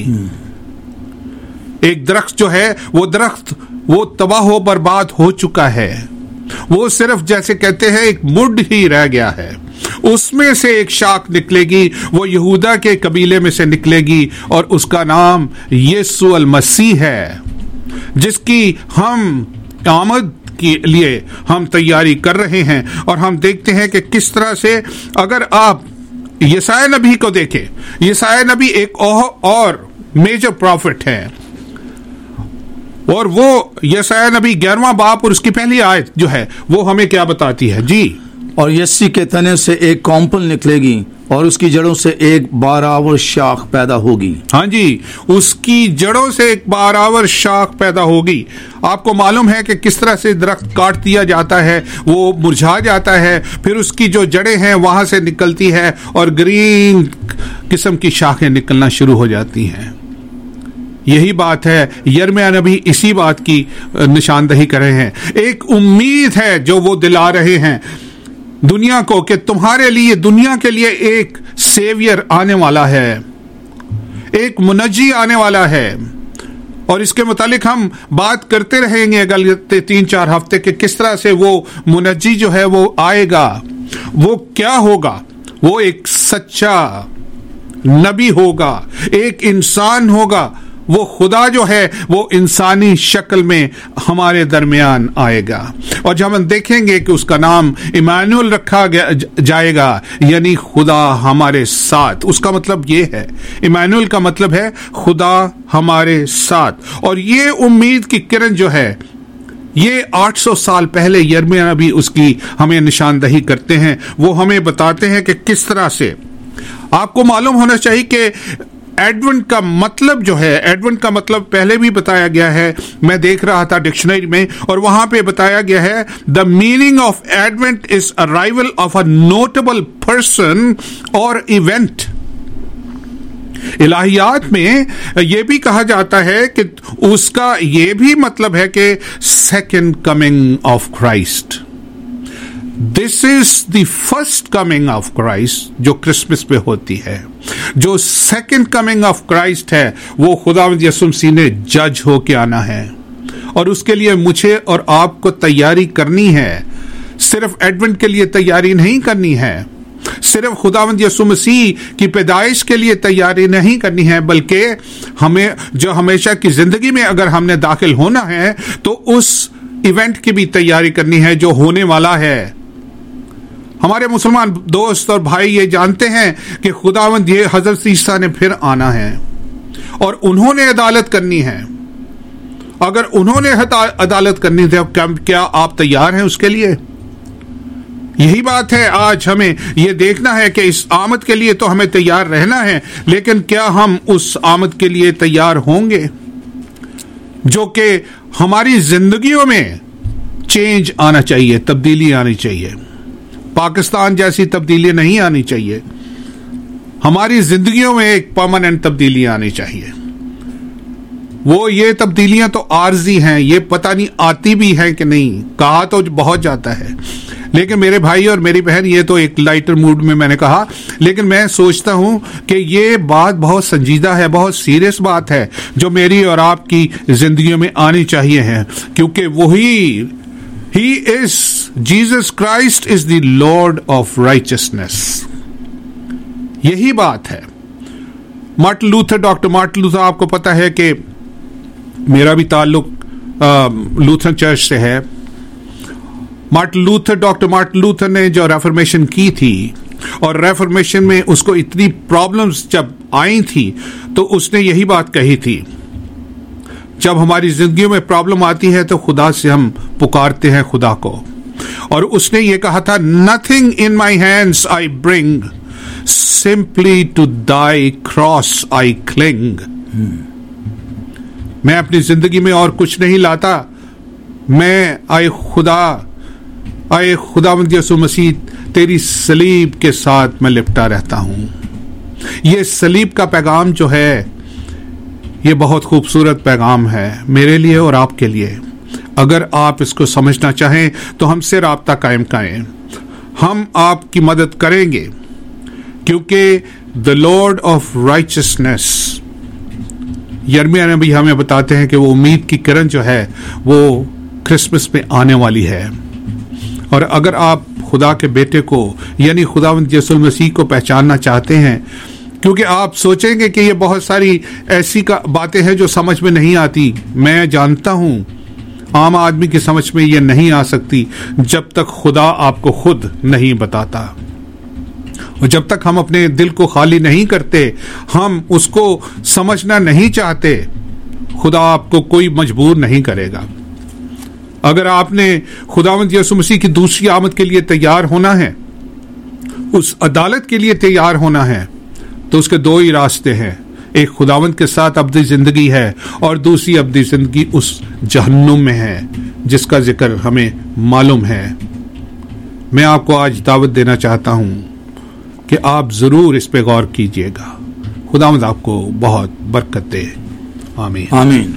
ایک درخت جو ہے وہ درخت وہ تباہ و برباد ہو چکا ہے، وہ صرف جیسے کہتے ہیں ایک مڈ ہی رہ گیا ہے. اس میں سے ایک شاخ نکلے گی, وہ یہودا کے قبیلے میں سے نکلے گی, اور اس کا نام یسوع المسیح ہے, جس کی ہم آمد کے لیے ہم تیاری کر رہے ہیں. اور ہم دیکھتے ہیں کہ کس طرح سے, اگر آپ یسایا نبی کو دیکھیں, یسایا نبی ایک اور میجر پروفٹ ہے, اور وہ یسایا نبی گیارہواں باب اور اس کی پہلی آیت جو ہے وہ ہمیں کیا بتاتی ہے؟ جی, اور یسی کے تنے سے ایک کونپل نکلے گی, اور اس کی جڑوں سے ایک باراور شاخ پیدا ہوگی. ہاں جی, اس کی جڑوں سے ایک باراور شاخ پیدا ہوگی. آپ کو معلوم ہے کہ کس طرح سے درخت کاٹ دیا جاتا ہے, وہ مرجھا جاتا ہے, پھر اس کی جو جڑیں ہیں وہاں سے نکلتی ہے اور گرین قسم کی شاخیں نکلنا شروع ہو جاتی ہیں. یہی بات ہے, یرمیہ نبی اسی بات کی نشاندہی کر رہے ہیں. ایک امید ہے جو وہ دلا رہے ہیں دنیا کو کہ تمہارے لیے, دنیا کے لیے ایک سیویئر آنے والا ہے, ایک منجی آنے والا ہے. اور اس کے متعلق ہم بات کرتے رہیں گے اگلے تین چار ہفتے کہ کس طرح سے وہ منجی جو ہے وہ آئے گا, وہ کیا ہوگا. وہ ایک سچا نبی ہوگا, ایک انسان ہوگا. وہ خدا جو ہے وہ انسانی شکل میں ہمارے درمیان آئے گا, اور جب ہم دیکھیں گے کہ اس کا نام ایمانوئل رکھا جائے گا, یعنی خدا ہمارے ساتھ. اس کا مطلب یہ ہے, ایمانوئل کا مطلب ہے خدا ہمارے ساتھ. اور یہ امید کی کرن جو ہے, یہ آٹھ سو سال پہلے یرمیہ نبی اس کی ہمیں نشاندہی کرتے ہیں. وہ ہمیں بتاتے ہیں کہ کس طرح سے. آپ کو معلوم ہونا چاہیے کہ ایڈونٹ کا مطلب جو ہے, ایڈونٹ کا مطلب پہلے بھی بتایا گیا ہے, میں دیکھ رہا تھا ڈکشنری میں, اور وہاں پہ بتایا گیا ہے the meaning of advent is arrival of a notable person or event. الہیات میں یہ بھی کہا جاتا ہے کہ اس کا یہ بھی مطلب ہے کہ second coming of Christ. This is the first coming of Christ جو کرسمس پہ ہوتی ہے. جو سیکنڈ کمنگ آف کرائسٹ ہے وہ خداوند یسوع مسیح نے جج ہو کے آنا ہے, اور اس کے لیے مجھے اور آپ کو تیاری کرنی ہے. صرف ایڈونٹ کے لیے تیاری نہیں کرنی ہے, صرف خداوند یسوع مسیح کی پیدائش کے لیے تیاری نہیں کرنی ہے, بلکہ ہمیں جو ہمیشہ کی زندگی میں اگر ہم نے داخل ہونا ہے تو اس ایونٹ کی بھی تیاری کرنی ہے جو ہونے والا ہے. ہمارے مسلمان دوست اور بھائی یہ جانتے ہیں کہ خداوند یہ حضرت عیسیٰ نے پھر آنا ہے, اور انہوں نے عدالت کرنی ہے. اگر انہوں نے عدالت کرنی ہے, کیا آپ تیار ہیں اس کے لیے؟ یہی بات ہے, آج ہمیں یہ دیکھنا ہے کہ اس آمد کے لیے تو ہمیں تیار رہنا ہے, لیکن کیا ہم اس آمد کے لیے تیار ہوں گے جو کہ ہماری زندگیوں میں چینج آنا چاہیے, تبدیلی آنی چاہیے. پاکستان جیسی تبدیلی نہیں آنی چاہیے, ہماری زندگیوں میں ایک پرماننٹ تبدیلی آنی چاہیے. وہ یہ تبدیلیاں تو عارضی ہیں, یہ پتہ نہیں آتی بھی ہیں کہ نہیں, کہا تو بہت جاتا ہے, لیکن میرے بھائی اور میری بہن یہ تو ایک لائٹر موڈ میں میں نے کہا, لیکن میں سوچتا ہوں کہ یہ بات بہت سنجیدہ ہے, بہت سیریس بات ہے جو میری اور آپ کی زندگیوں میں آنی چاہیے ہے, کیونکہ وہی He is, Jesus Christ is the Lord of righteousness. یہی بات ہے. Martin Luther, doctor Martin Luther, آپ کو پتا ہے کہ میرا بھی تعلق لوتھرن چرچ سے ہے. Martin Luther, doctor Martin Luther نے جو ریفارمیشن کی تھی, اور ریفارمیشن میں اس کو اتنی پرابلمز جب آئی تھی تو اس نے یہی بات کہی تھی, جب ہماری زندگیوں میں پرابلم آتی ہے تو خدا سے ہم پکارتے ہیں خدا کو, اور اس نے یہ کہا تھا nothing in my hands I bring, simply to thy cross I cling. میں اپنی زندگی میں اور کچھ نہیں لاتا, میں اے خدا, اے خداوند یسوع مسیح تیری صلیب کے ساتھ میں لپٹا رہتا ہوں. یہ صلیب کا پیغام جو ہے یہ بہت خوبصورت پیغام ہے میرے لیے اور آپ کے لیے. اگر آپ اس کو سمجھنا چاہیں تو ہم سے رابطہ قائم کریں, ہم آپ کی مدد کریں گے, کیونکہ the Lord of righteousness, یرمیہ نبی ہمیں بتاتے ہیں کہ وہ امید کی کرن جو ہے وہ کرسمس میں آنے والی ہے. اور اگر آپ خدا کے بیٹے کو یعنی خداوند یسوع مسیح کو پہچاننا چاہتے ہیں، کیونکہ آپ سوچیں گے کہ یہ بہت ساری ایسی باتیں ہیں جو سمجھ میں نہیں آتی، میں جانتا ہوں عام آدمی کی سمجھ میں یہ نہیں آ سکتی جب تک خدا آپ کو خود نہیں بتاتا، اور جب تک ہم اپنے دل کو خالی نہیں کرتے، ہم اس کو سمجھنا نہیں چاہتے، خدا آپ کو کوئی مجبور نہیں کرے گا۔ اگر آپ نے خداوند یسوع مسیح کی دوسری آمد کے لیے تیار ہونا ہے، اس عدالت کے لیے تیار ہونا ہے، تو اس کے دو ہی راستے ہیں، ایک خداوند کے ساتھ ابدی زندگی ہے اور دوسری ابدی زندگی اس جہنم میں ہے جس کا ذکر ہمیں معلوم ہے۔ میں آپ کو آج دعوت دینا چاہتا ہوں کہ آپ ضرور اس پہ غور کیجئے گا۔ خداوند آپ کو بہت برکت دے، آمین آمین۔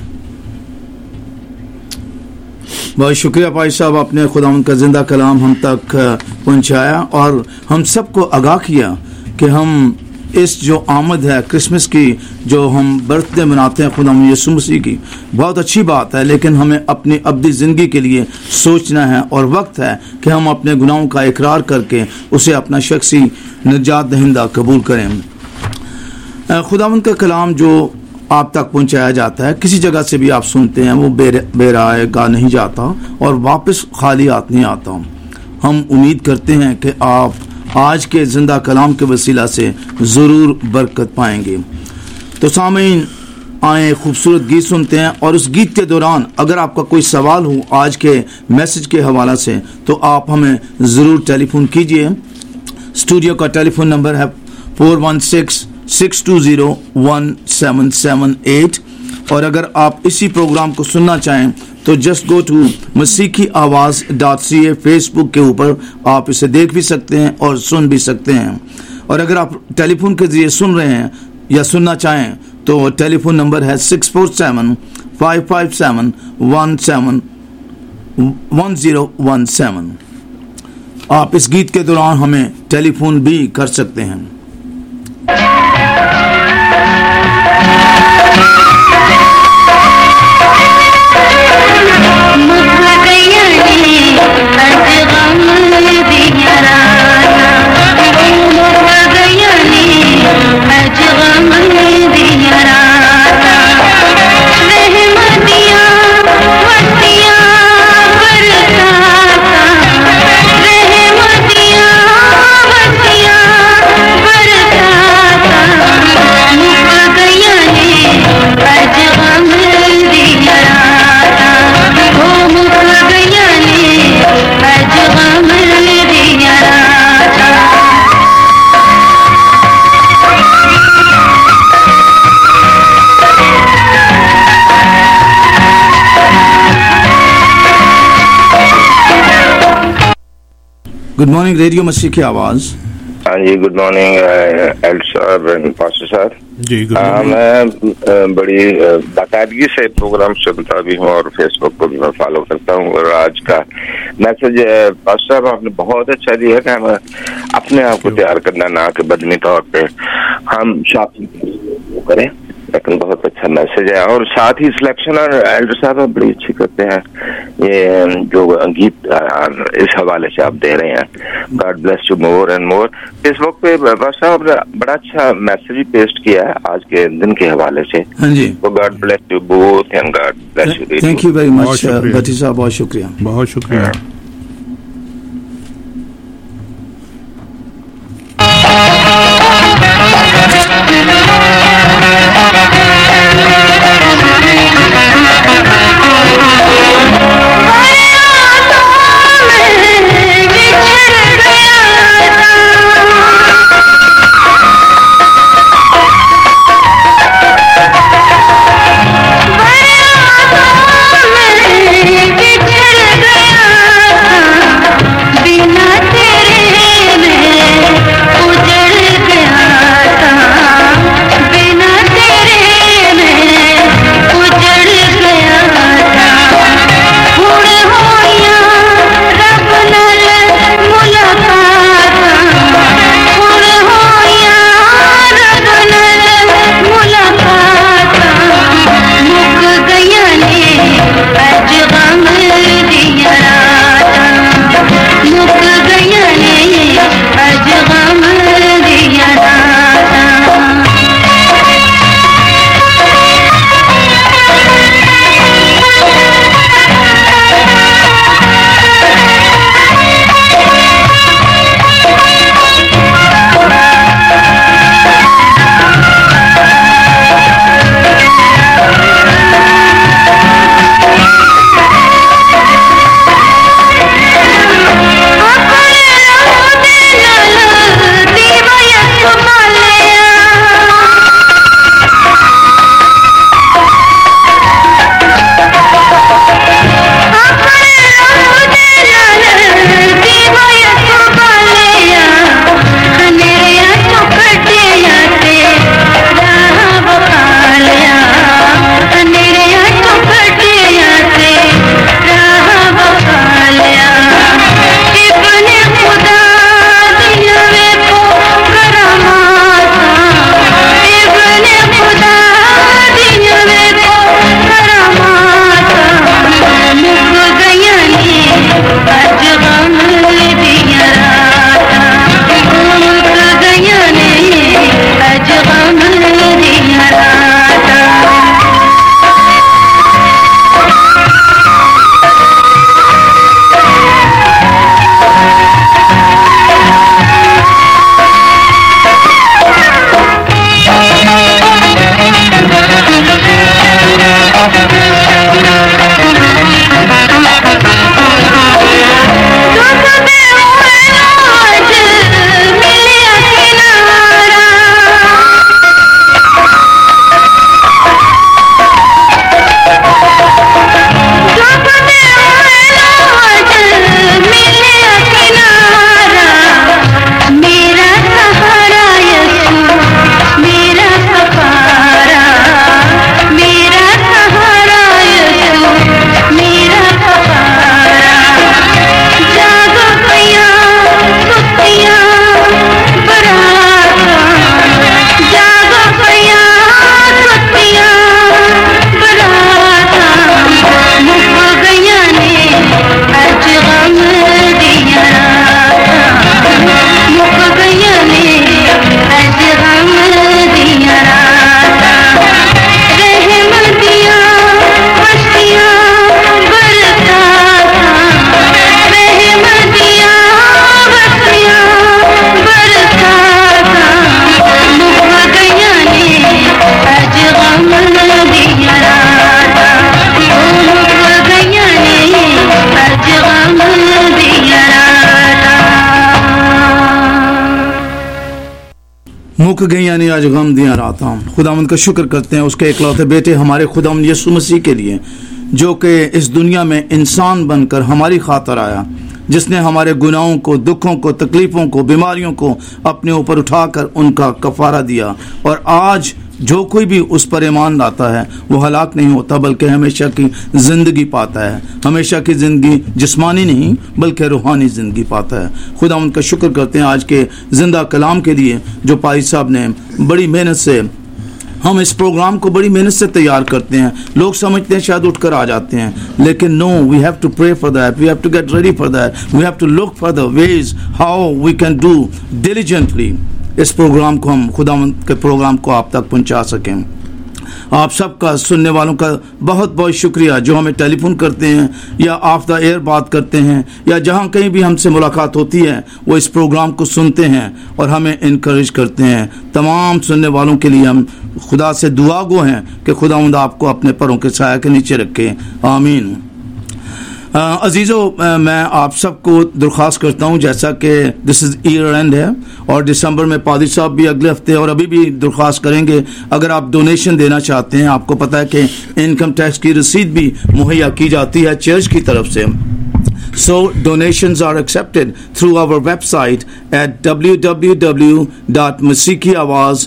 بہت شکریہ بھائی صاحب، آپ نے خداوند کا زندہ کلام ہم تک پہنچایا اور ہم سب کو آگاہ کیا کہ ہم اس جو آمد ہے کرسمس کی، جو ہم برتھ ڈے مناتے ہیں خداوند یسوع مسیح کی، بہت اچھی بات ہے، لیکن ہمیں اپنی ابدی زندگی کے لیے سوچنا ہے اور وقت ہے کہ ہم اپنے گناہوں کا اقرار کر کے اسے اپنا شخصی نجات دہندہ قبول کریں۔ خداوند کا کلام جو آپ تک پہنچایا جاتا ہے، کسی جگہ سے بھی آپ سنتے ہیں، وہ بے رائے گاہ نہیں جاتا اور واپس خالی ہاتھ نہیں آتا۔ ہم امید کرتے ہیں کہ آپ آج کے زندہ کلام کے وسیلہ سے ضرور برکت پائیں گے۔ تو سامعین، آئیں خوبصورت گیت سنتے ہیں، اور اس گیت کے دوران اگر آپ کا کوئی سوال ہو آج کے میسج کے حوالے سے تو آپ ہمیں ضرور ٹیلی فون کیجئے۔ اسٹوڈیو کا ٹیلی فون نمبر ہے four one six six two zero one seven seven eight, اور اگر آپ اسی پروگرام کو سننا چاہیں تو جسٹ گو ٹو مسیحی آواز ڈاٹ سی اے، فیس بک کے اوپر آپ اسے دیکھ بھی سکتے ہیں اور سن بھی سکتے ہیں۔ اور اگر آپ ٹیلی فون کے ذریعے سن رہے ہیں یا سننا چاہیں تو ٹیلی فون نمبر ہے six four seven five five seven one seven one zero one seven. آپ اس گیت کے دوران ہمیں ٹیلی فون بھی کر سکتے ہیں۔ گڈ مارننگ ریڈیو مسیح کی آواز۔ ہاں جی، گڈ مارننگ ایل صاحب اینڈ پاسٹر صاحب۔ جی میں بڑی باقاعدگی سے پروگرام سنتا بھی ہوں اور فیس بک کو بھی میں فالو کرتا ہوں، اور آج کا میسج پاسٹر صاحب آپ نے بہت اچھا دیا ہے کہ ہمیں اپنے آپ کو تیار کرنا، نہ کہ بدنی طور پہ ہم شاپنگ کریں، لیکن بہت اچھا میسج ہے۔ اور ساتھ ہی سلیکشن اور ایلڈر صاحب بڑی اچھی کرتے ہیں، یہ جو گیت اس حوالے سے آپ دے رہے ہیں، God bless you more and more. Facebook پہ صاحب نے بڑا اچھا میسج پیسٹ کیا ہے آج کے دن کے حوالے سے۔ ہاں جی، وہ God bless you both and God bless you. Thank you very much بٹی صاحب، بہت شکریہ، بہت شکریہ۔ بنا تیرے میں اجڑ मुक गई यानी आज गम दिया रातां। खुदावंद का शुक्र करते हैं उसके इकलौते बेटे हमारे खुदावंद यीशु मसीह के लिए, जो कि इस दुनिया में इंसान बनकर हमारी खातिर आया, जिसने हमारे गुनाहों को, दुखों को, तकलीफों को, बीमारियों को अपने ऊपर उठाकर उनका कफारा दिया। और आज जो कोई भी उस पर ईमान लाता है वो हलाक नहीं होता बल्कि हमेशा की जिंदगी पाता है। हमेशा की जिंदगी जिस्मानी नहीं बल्कि रूहानी जिंदगी पाता है। खुदा उनका शुक्र करते हैं आज के जिंदा कलाम के लिए, जो पारी साहब ने बड़ी मेहनत से, हम इस प्रोग्राम को बड़ी मेहनत से तैयार करते हैं। लोग समझते हैं शायद उठकर आ जाते हैं, लेकिन no, we have to pray for that, we have to get ready for that, we have to look for the ways how we can do diligently इस प्रोग्राम को, हम खुदावंद के प्रोग्राम को आप तक पहुंचा सकें। आप सबका, सुनने वालों का बहुत बहुत शुक्रिया जो हमें टेलीफोन करते हैं या ऑफ द एयर बात करते हैं या जहां कहीं भी हमसे मुलाकात होती है वो इस प्रोग्राम को सुनते हैं और हमें इनकरेज करते हैं। तमाम सुनने वालों के लिए हम खुदा से दुआ गो हैं कि खुदावंद आपको अपने पैरों के साया के नीचे रखे। आमीन। अजीज़ों, मैं आप सबको दरख्वास्त करता हूं, जैसा कि दिस इज़ ईयर एंड है और दिसंबर में पादी साहब भी अगले हफ्ते और अभी भी दरख्वास्त करेंगे, अगर आप डोनेशन देना चाहते हैं, आपको पता है कि इनकम टैक्स की रसीद भी मुहैया की जाती है चर्च की तरफ से। So donations are accepted through our website at w w w dot masiki awaz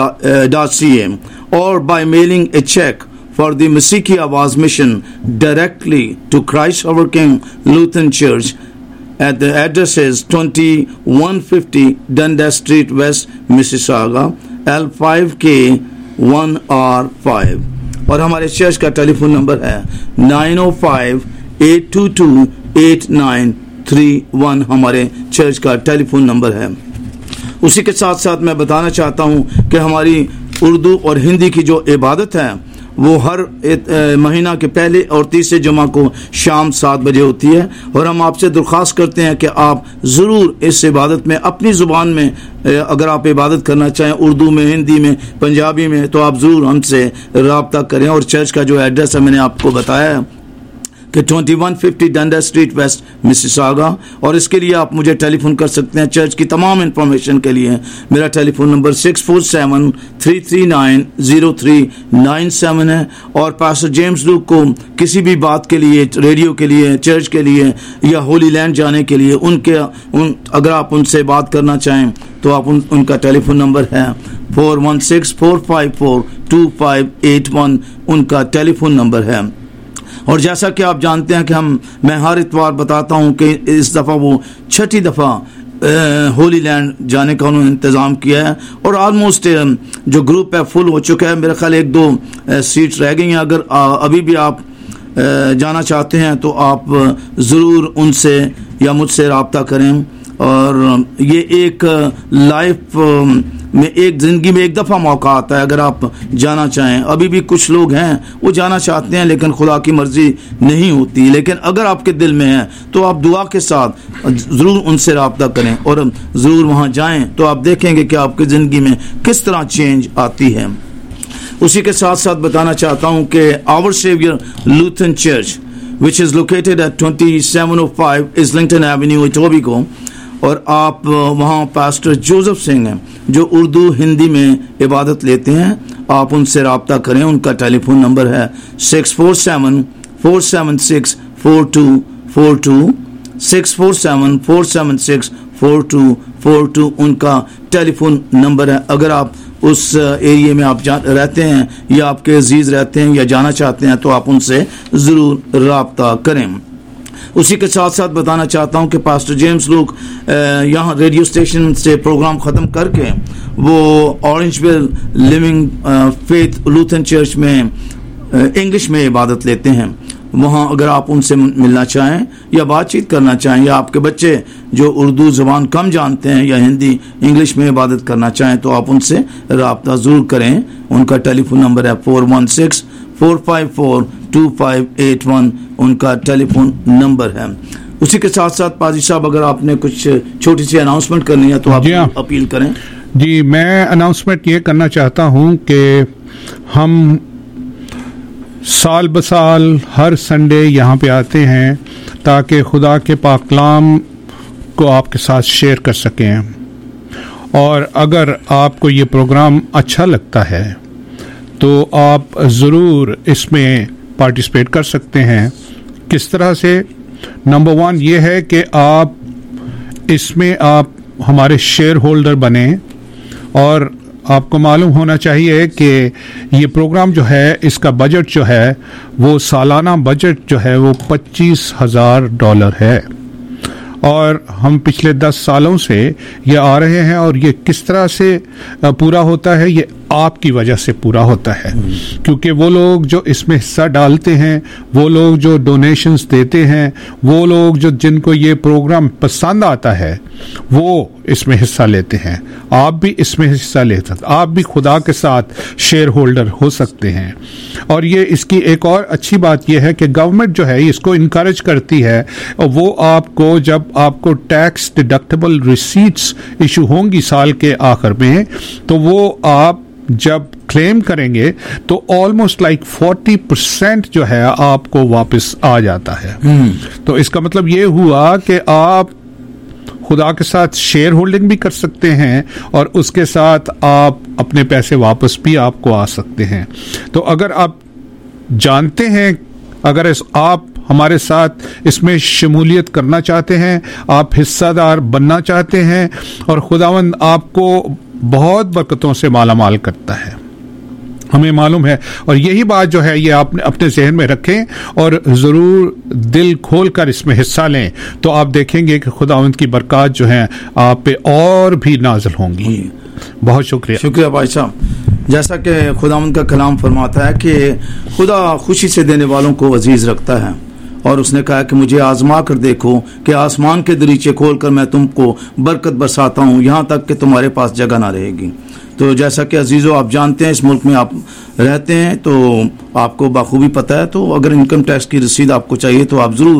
dot c a or by mailing a check for the Masiki Awaz mission directly to Christ Our King Lutheran Church at the address is twenty-one fifty Dundas Street West, Mississauga, L five K one R five। और हमारे church का telephone number है nine oh five, eight two two, eight nine three one, हमारे church का telephone number है। उसी के साथ साथ मैं बताना चाहता हूं कि हमारी उर्दू और हिंदी की जो इबादत है वो हर महीना के पहले और तीसरे जुमा को शाम सात बजे होती है। और हम आपसे दरख्वास्त करते हैं कि आप ज़रूर इस इबादत में अपनी ज़ुबान में, अगर आप इबादत करना चाहें, उर्दू में, हिंदी में, पंजाबी में, तो आप ज़रूर हमसे रब्ता करें। और चर्च का जो एड्रेस है मैंने आपको बताया है कि इक्कीस पचास डंडा स्ट्रीट वेस्ट, मिसिसागा। और इसके लिए आप मुझे टेलीफोन कर सकते हैं चर्च की तमाम इन्फॉर्मेशन के लिए। मेरा telephone number six four seven three three nine zero three nine seven है। और पास्टर जेम्स लूक को किसी भी बात के लिए, रेडियो के लिए, चर्च के लिए या होली लैंड जाने के लिए, उनके उन अगर आप उनसे बात करना चाहें तो आप उन, उनका टेलीफोन नंबर है four one six four five four two five eight one, उनका टेलीफोन नंबर है। और जैसा कि आप जानते हैं कि हम मैं हर इतवार बताता हूं कि इस दफ़ा वो छठी दफ़ा होली लैंड जाने का उन्होंने इंतज़ाम किया है और ऑलमोस्ट जो ग्रुप है फुल हो चुका है। मेरा ख्याल एक दो सीट्स रह गई हैं। अगर अभी भी आप जाना चाहते हैं तो आप ज़रूर उनसे या मुझसे रब्ता करें। और ये एक लाइफ में, एक ज़िंदगी में एक दफ़ा मौका आता है अगर आप जाना चाहें। अभी भी कुछ लोग हैं वो जाना चाहते हैं लेकिन खुदा की मर्ज़ी नहीं होती। लेकिन अगर आपके दिल में है तो आप दुआ के साथ ज़रूर उनसे रब्ता करें और ज़रूर वहाँ जाएं, तो आप देखेंगे कि आपकी ज़िंदगी में किस तरह चेंज आती है। उसी के साथ साथ बताना चाहता हूँ कि our Saviour Lutheran church which is located at twenty-seven oh five Islington Avenue, Etobicoke, और आप वहाँ पास्टर जोसेफ सिंह हैं जो उर्दू हिंदी में इबादत लेते हैं। आप उनसे रब्ता करें। उनका टेलीफोन नंबर है six four seven four seven six four two four two six four seven four seven six four two four two उनका टेलीफोन नंबर है। अगर आप उस एरिया में आप रहते हैं या आपके अजीज रहते हैं या जाना चाहते हैं तो आप उनसे ज़रूर रब्ता करें। उसी के साथ साथ बताना चाहता हूं कि पास्टर जेम्स लूक यहाँ रेडियो स्टेशन से प्रोग्राम ख़त्म करके वो Orangeville living faith Lutheran church में इंग्लिश में इबादत लेते हैं। वहाँ अगर आप उनसे मिलना चाहें या बातचीत करना चाहें या आपके बच्चे जो उर्दू ज़बान कम जानते हैं या हिंदी इंग्लिश में इबादत करना चाहें तो आप उनसे रब्ता ज़रूर करें। उनका टेलीफोन नंबर है four one six four five four two five eight one, उनका टेलीफोन नंबर है। उसी के साथ साथ पाजी साहब अगर आपने कुछ छोटी सी अनाउंसमेंट करनी है तो आप अपील करें। जी, मैं अनाउंसमेंट ये करना चाहता हूँ कि हम साल ब साल हर संडे यहाँ पे आते हैं ताकि खुदा के पाक कलाम को आपके साथ शेयर कर सकें। اور اگر آپ کو یہ پروگرام اچھا لگتا ہے تو آپ ضرور اس میں پارٹیسپیٹ کر سکتے ہیں. کس طرح سے؟ نمبر ون یہ ہے کہ آپ اس میں آپ ہمارے شیئر ہولڈر بنیں, اور آپ کو معلوم ہونا چاہیے کہ یہ پروگرام جو ہے اس کا بجٹ جو ہے وہ سالانہ بجٹ جو ہے وہ پچیس ہزار ڈالر ہے, اور ہم پچھلے دس سالوں سے یہ آ رہے ہیں, اور یہ کس طرح سے پورا ہوتا ہے؟ یہ آپ کی وجہ سے پورا ہوتا ہے, کیونکہ وہ لوگ جو اس میں حصہ ڈالتے ہیں, وہ لوگ جو ڈونیشنز دیتے ہیں, وہ لوگ جو جن کو یہ پروگرام پسند آتا ہے وہ اس میں حصہ لیتے ہیں. آپ بھی اس میں حصہ لے سکتے, آپ بھی خدا کے ساتھ شیئر ہولڈر ہو سکتے ہیں. اور یہ اس کی ایک اور اچھی بات یہ ہے کہ گورنمنٹ جو ہے اس کو انکریج کرتی ہے, اور وہ آپ کو جب آپ کو ٹیکس ڈیڈکٹیبل ریسیٹس ایشو ہوں گی سال کے آخر میں, تو وہ آپ جب کلیم کریں گے تو آلموسٹ لائک فورٹی پرسینٹ جو ہے آپ کو واپس آ جاتا ہے. تو اس کا مطلب یہ ہوا کہ آپ خدا کے ساتھ شیئر ہولڈنگ بھی کر سکتے ہیں, اور اس کے ساتھ آپ اپنے پیسے واپس بھی آپ کو آ سکتے ہیں. تو اگر آپ جانتے ہیں, اگر اس آپ ہمارے ساتھ اس میں شمولیت کرنا چاہتے ہیں, آپ حصہ دار بننا چاہتے ہیں, اور خداوند آپ کو بہت برکتوں سے مالا مال کرتا ہے, ہمیں معلوم ہے. اور یہی بات جو ہے یہ آپ اپنے ذہن میں رکھیں اور ضرور دل کھول کر اس میں حصہ لیں, تو آپ دیکھیں گے کہ خداوند کی برکات جو ہیں آپ پہ اور بھی نازل ہوں گی. بہت شکریہ. شکریہ بھائی صاحب. جیسا کہ خداوند کا کلام فرماتا ہے کہ خدا خوشی سے دینے والوں کو عزیز رکھتا ہے, اور اس نے کہا کہ مجھے آزما کر دیکھو کہ آسمان کے دریچے کھول کر میں تم کو برکت برساتا ہوں یہاں تک کہ تمہارے پاس جگہ نہ رہے گی. تو جیسا کہ عزیزو آپ جانتے ہیں اس ملک میں آپ رہتے ہیں تو آپ کو بخوبی پتہ ہے, تو اگر انکم ٹیکس کی رسید آپ کو چاہیے تو آپ ضرور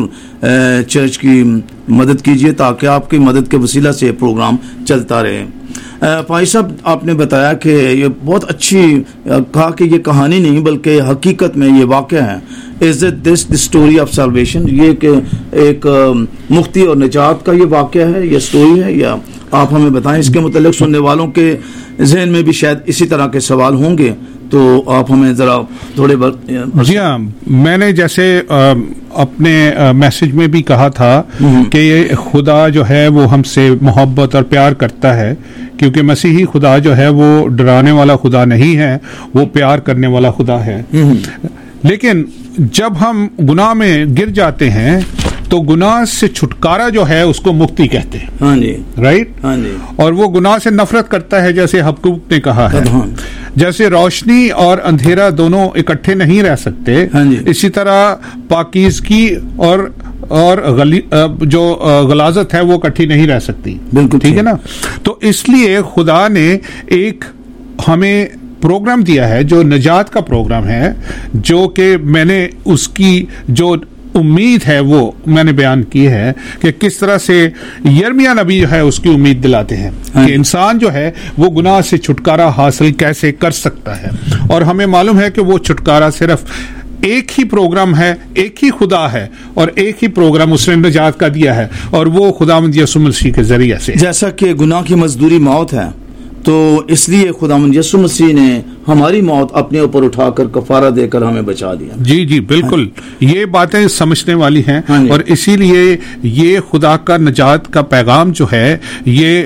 چرچ کی مدد کیجئے تاکہ آپ کی مدد کے وسیلہ سے یہ پروگرام چلتا رہے. بھائی صاحب آپ نے بتایا کہ یہ بہت اچھی کہا کہ یہ کہانی نہیں بلکہ حقیقت میں یہ واقعہ ہے. Is it this the story of salvation? یہ کہ ایک مکتی اور نجات کا یہ واقعہ ہے, یہ اسٹوری ہے, یا آپ ہمیں بتائیں اس کے متعلق. سننے والوں کے ذہن میں بھی شاید اسی طرح کے سوال ہوں گے, تو آپ ہمیں ذرا تھوڑے بہت. جی ہاں, میں نے جیسے اپنے میسج میں بھی کہا تھا کہ یہ خدا جو ہے وہ ہم سے محبت اور پیار کرتا ہے, کیونکہ مسیحی خدا جو ہے وہ ڈرانے والا خدا نہیں ہے, وہ پیار کرنے والا خدا ہے. لیکن جب ہم گناہ میں گر جاتے ہیں تو گناہ سے چھٹکارا جو ہے اس کو مکتی کہتے ہیں. ہاں جی, رائٹ. ہاں جی. اور وہ گناہ سے نفرت کرتا ہے, جیسے حبقوق نے کہا ہے, جیسے روشنی اور اندھیرا دونوں اکٹھے نہیں رہ سکتے, اسی طرح پاکیزگی اور اور غلی جو غلاظت ہے وہ اکٹھی نہیں رہ سکتی. بالکل ٹھیک ہے نا. تو اس لیے خدا نے ایک ہمیں پروگرام دیا ہے جو نجات کا پروگرام ہے, جو کہ میں نے اس کی جو امید ہے وہ میں نے بیان کی ہے کہ کس طرح سے یرمیہ نبی جو ہے اس کی امید دلاتے ہیں کہ انسان جو ہے وہ گناہ سے چھٹکارا حاصل کیسے کر سکتا ہے. اور ہمیں معلوم ہے کہ وہ چھٹکارا صرف ایک ہی پروگرام ہے, ایک ہی خدا ہے, اور ایک ہی پروگرام اس نے نجات کا دیا ہے, اور وہ خداوند یسوع مسیح کے ذریعے سے. جیسا کہ گناہ کی مزدوری موت ہے, تو اس لیے خداوند یسوع مسیح نے ہماری موت اپنے اوپر اٹھا کر کفارہ دے کر ہمیں بچا دیا. جی جی بالکل, یہ باتیں سمجھنے والی ہیں, اور اسی لیے یہ خدا کا نجات کا پیغام جو ہے یہ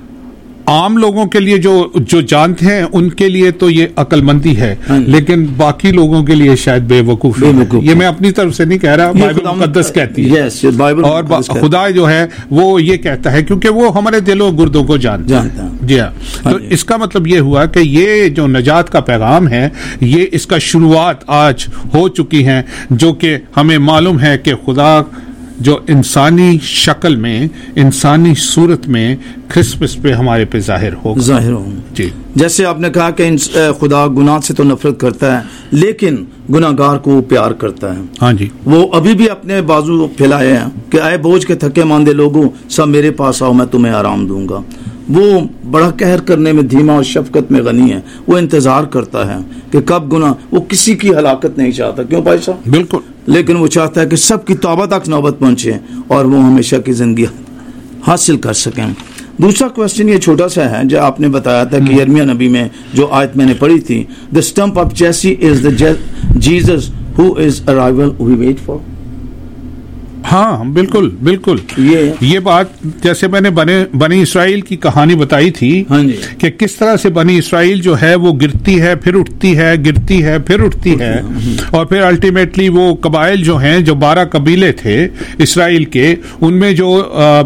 عام لوگوں کے لیے جو جو جانتے ہیں ان کے لیے تو یہ عقل مندی ہے, لیکن باقی لوگوں کے لیے شاید بے وقوفی ہے. یہ میں اپنی طرف سے نہیں کہہ رہا, بائبل مقدس کہتی ہے, اور خدا جو ہے وہ یہ کہتا ہے کیونکہ وہ ہمارے دلوں گردوں کو جانتا ہے. جی ہاں, تو اس کا مطلب یہ ہوا کہ یہ جو نجات کا پیغام ہے یہ اس کا شروعات آج ہو چکی ہے, جو کہ ہمیں معلوم ہے کہ خدا جو انسانی شکل میں, انسانی صورت میں کرسمس پہ ہمارے پہ ظاہر ہو ظاہر ہو جی. جیسے آپ نے کہا کہ خدا گناہ سے تو نفرت کرتا ہے لیکن گناہگار کو پیار کرتا ہے. ہاں جی, وہ ابھی بھی اپنے بازو پھیلائے ہیں کہ اے بوجھ کے تھکے ماندے لوگوں سب میرے پاس آؤ, میں تمہیں آرام دوں گا. وہ بڑا قہر کرنے میں دھیما اور شفقت میں غنی ہے, وہ انتظار کرتا ہے کہ کب گناہ, وہ کسی کی ہلاکت نہیں چاہتا. کیوں بھائی صاحب؟ بالکل, لیکن وہ چاہتا ہے کہ سب کی توبہ تک نوبت پہنچے اور وہ ہمیشہ کی زندگی حاصل کر سکیں. दूसरा क्वेश्चन ये छोटा सा है, जो आपने बताया था कि यिर्मयाह नबी में जो आयत मैंने पढ़ी थी, the stump of Jesse is the Jesus who is arrival we wait for. हाँ बिल्कुल बिल्कुल, ये ये बात जैसे मैंने बने बनी इसराइल की कहानी बताई थी, हाँ जी, कि किस तरह से बनी इसराइल जो है वो गिरती है फिर उठती है, गिरती है फिर उठती है, और फिर अल्टीमेटली वो कबाइल जो हैं, जो बारह कबीले थे इसराइल के, उनमें जो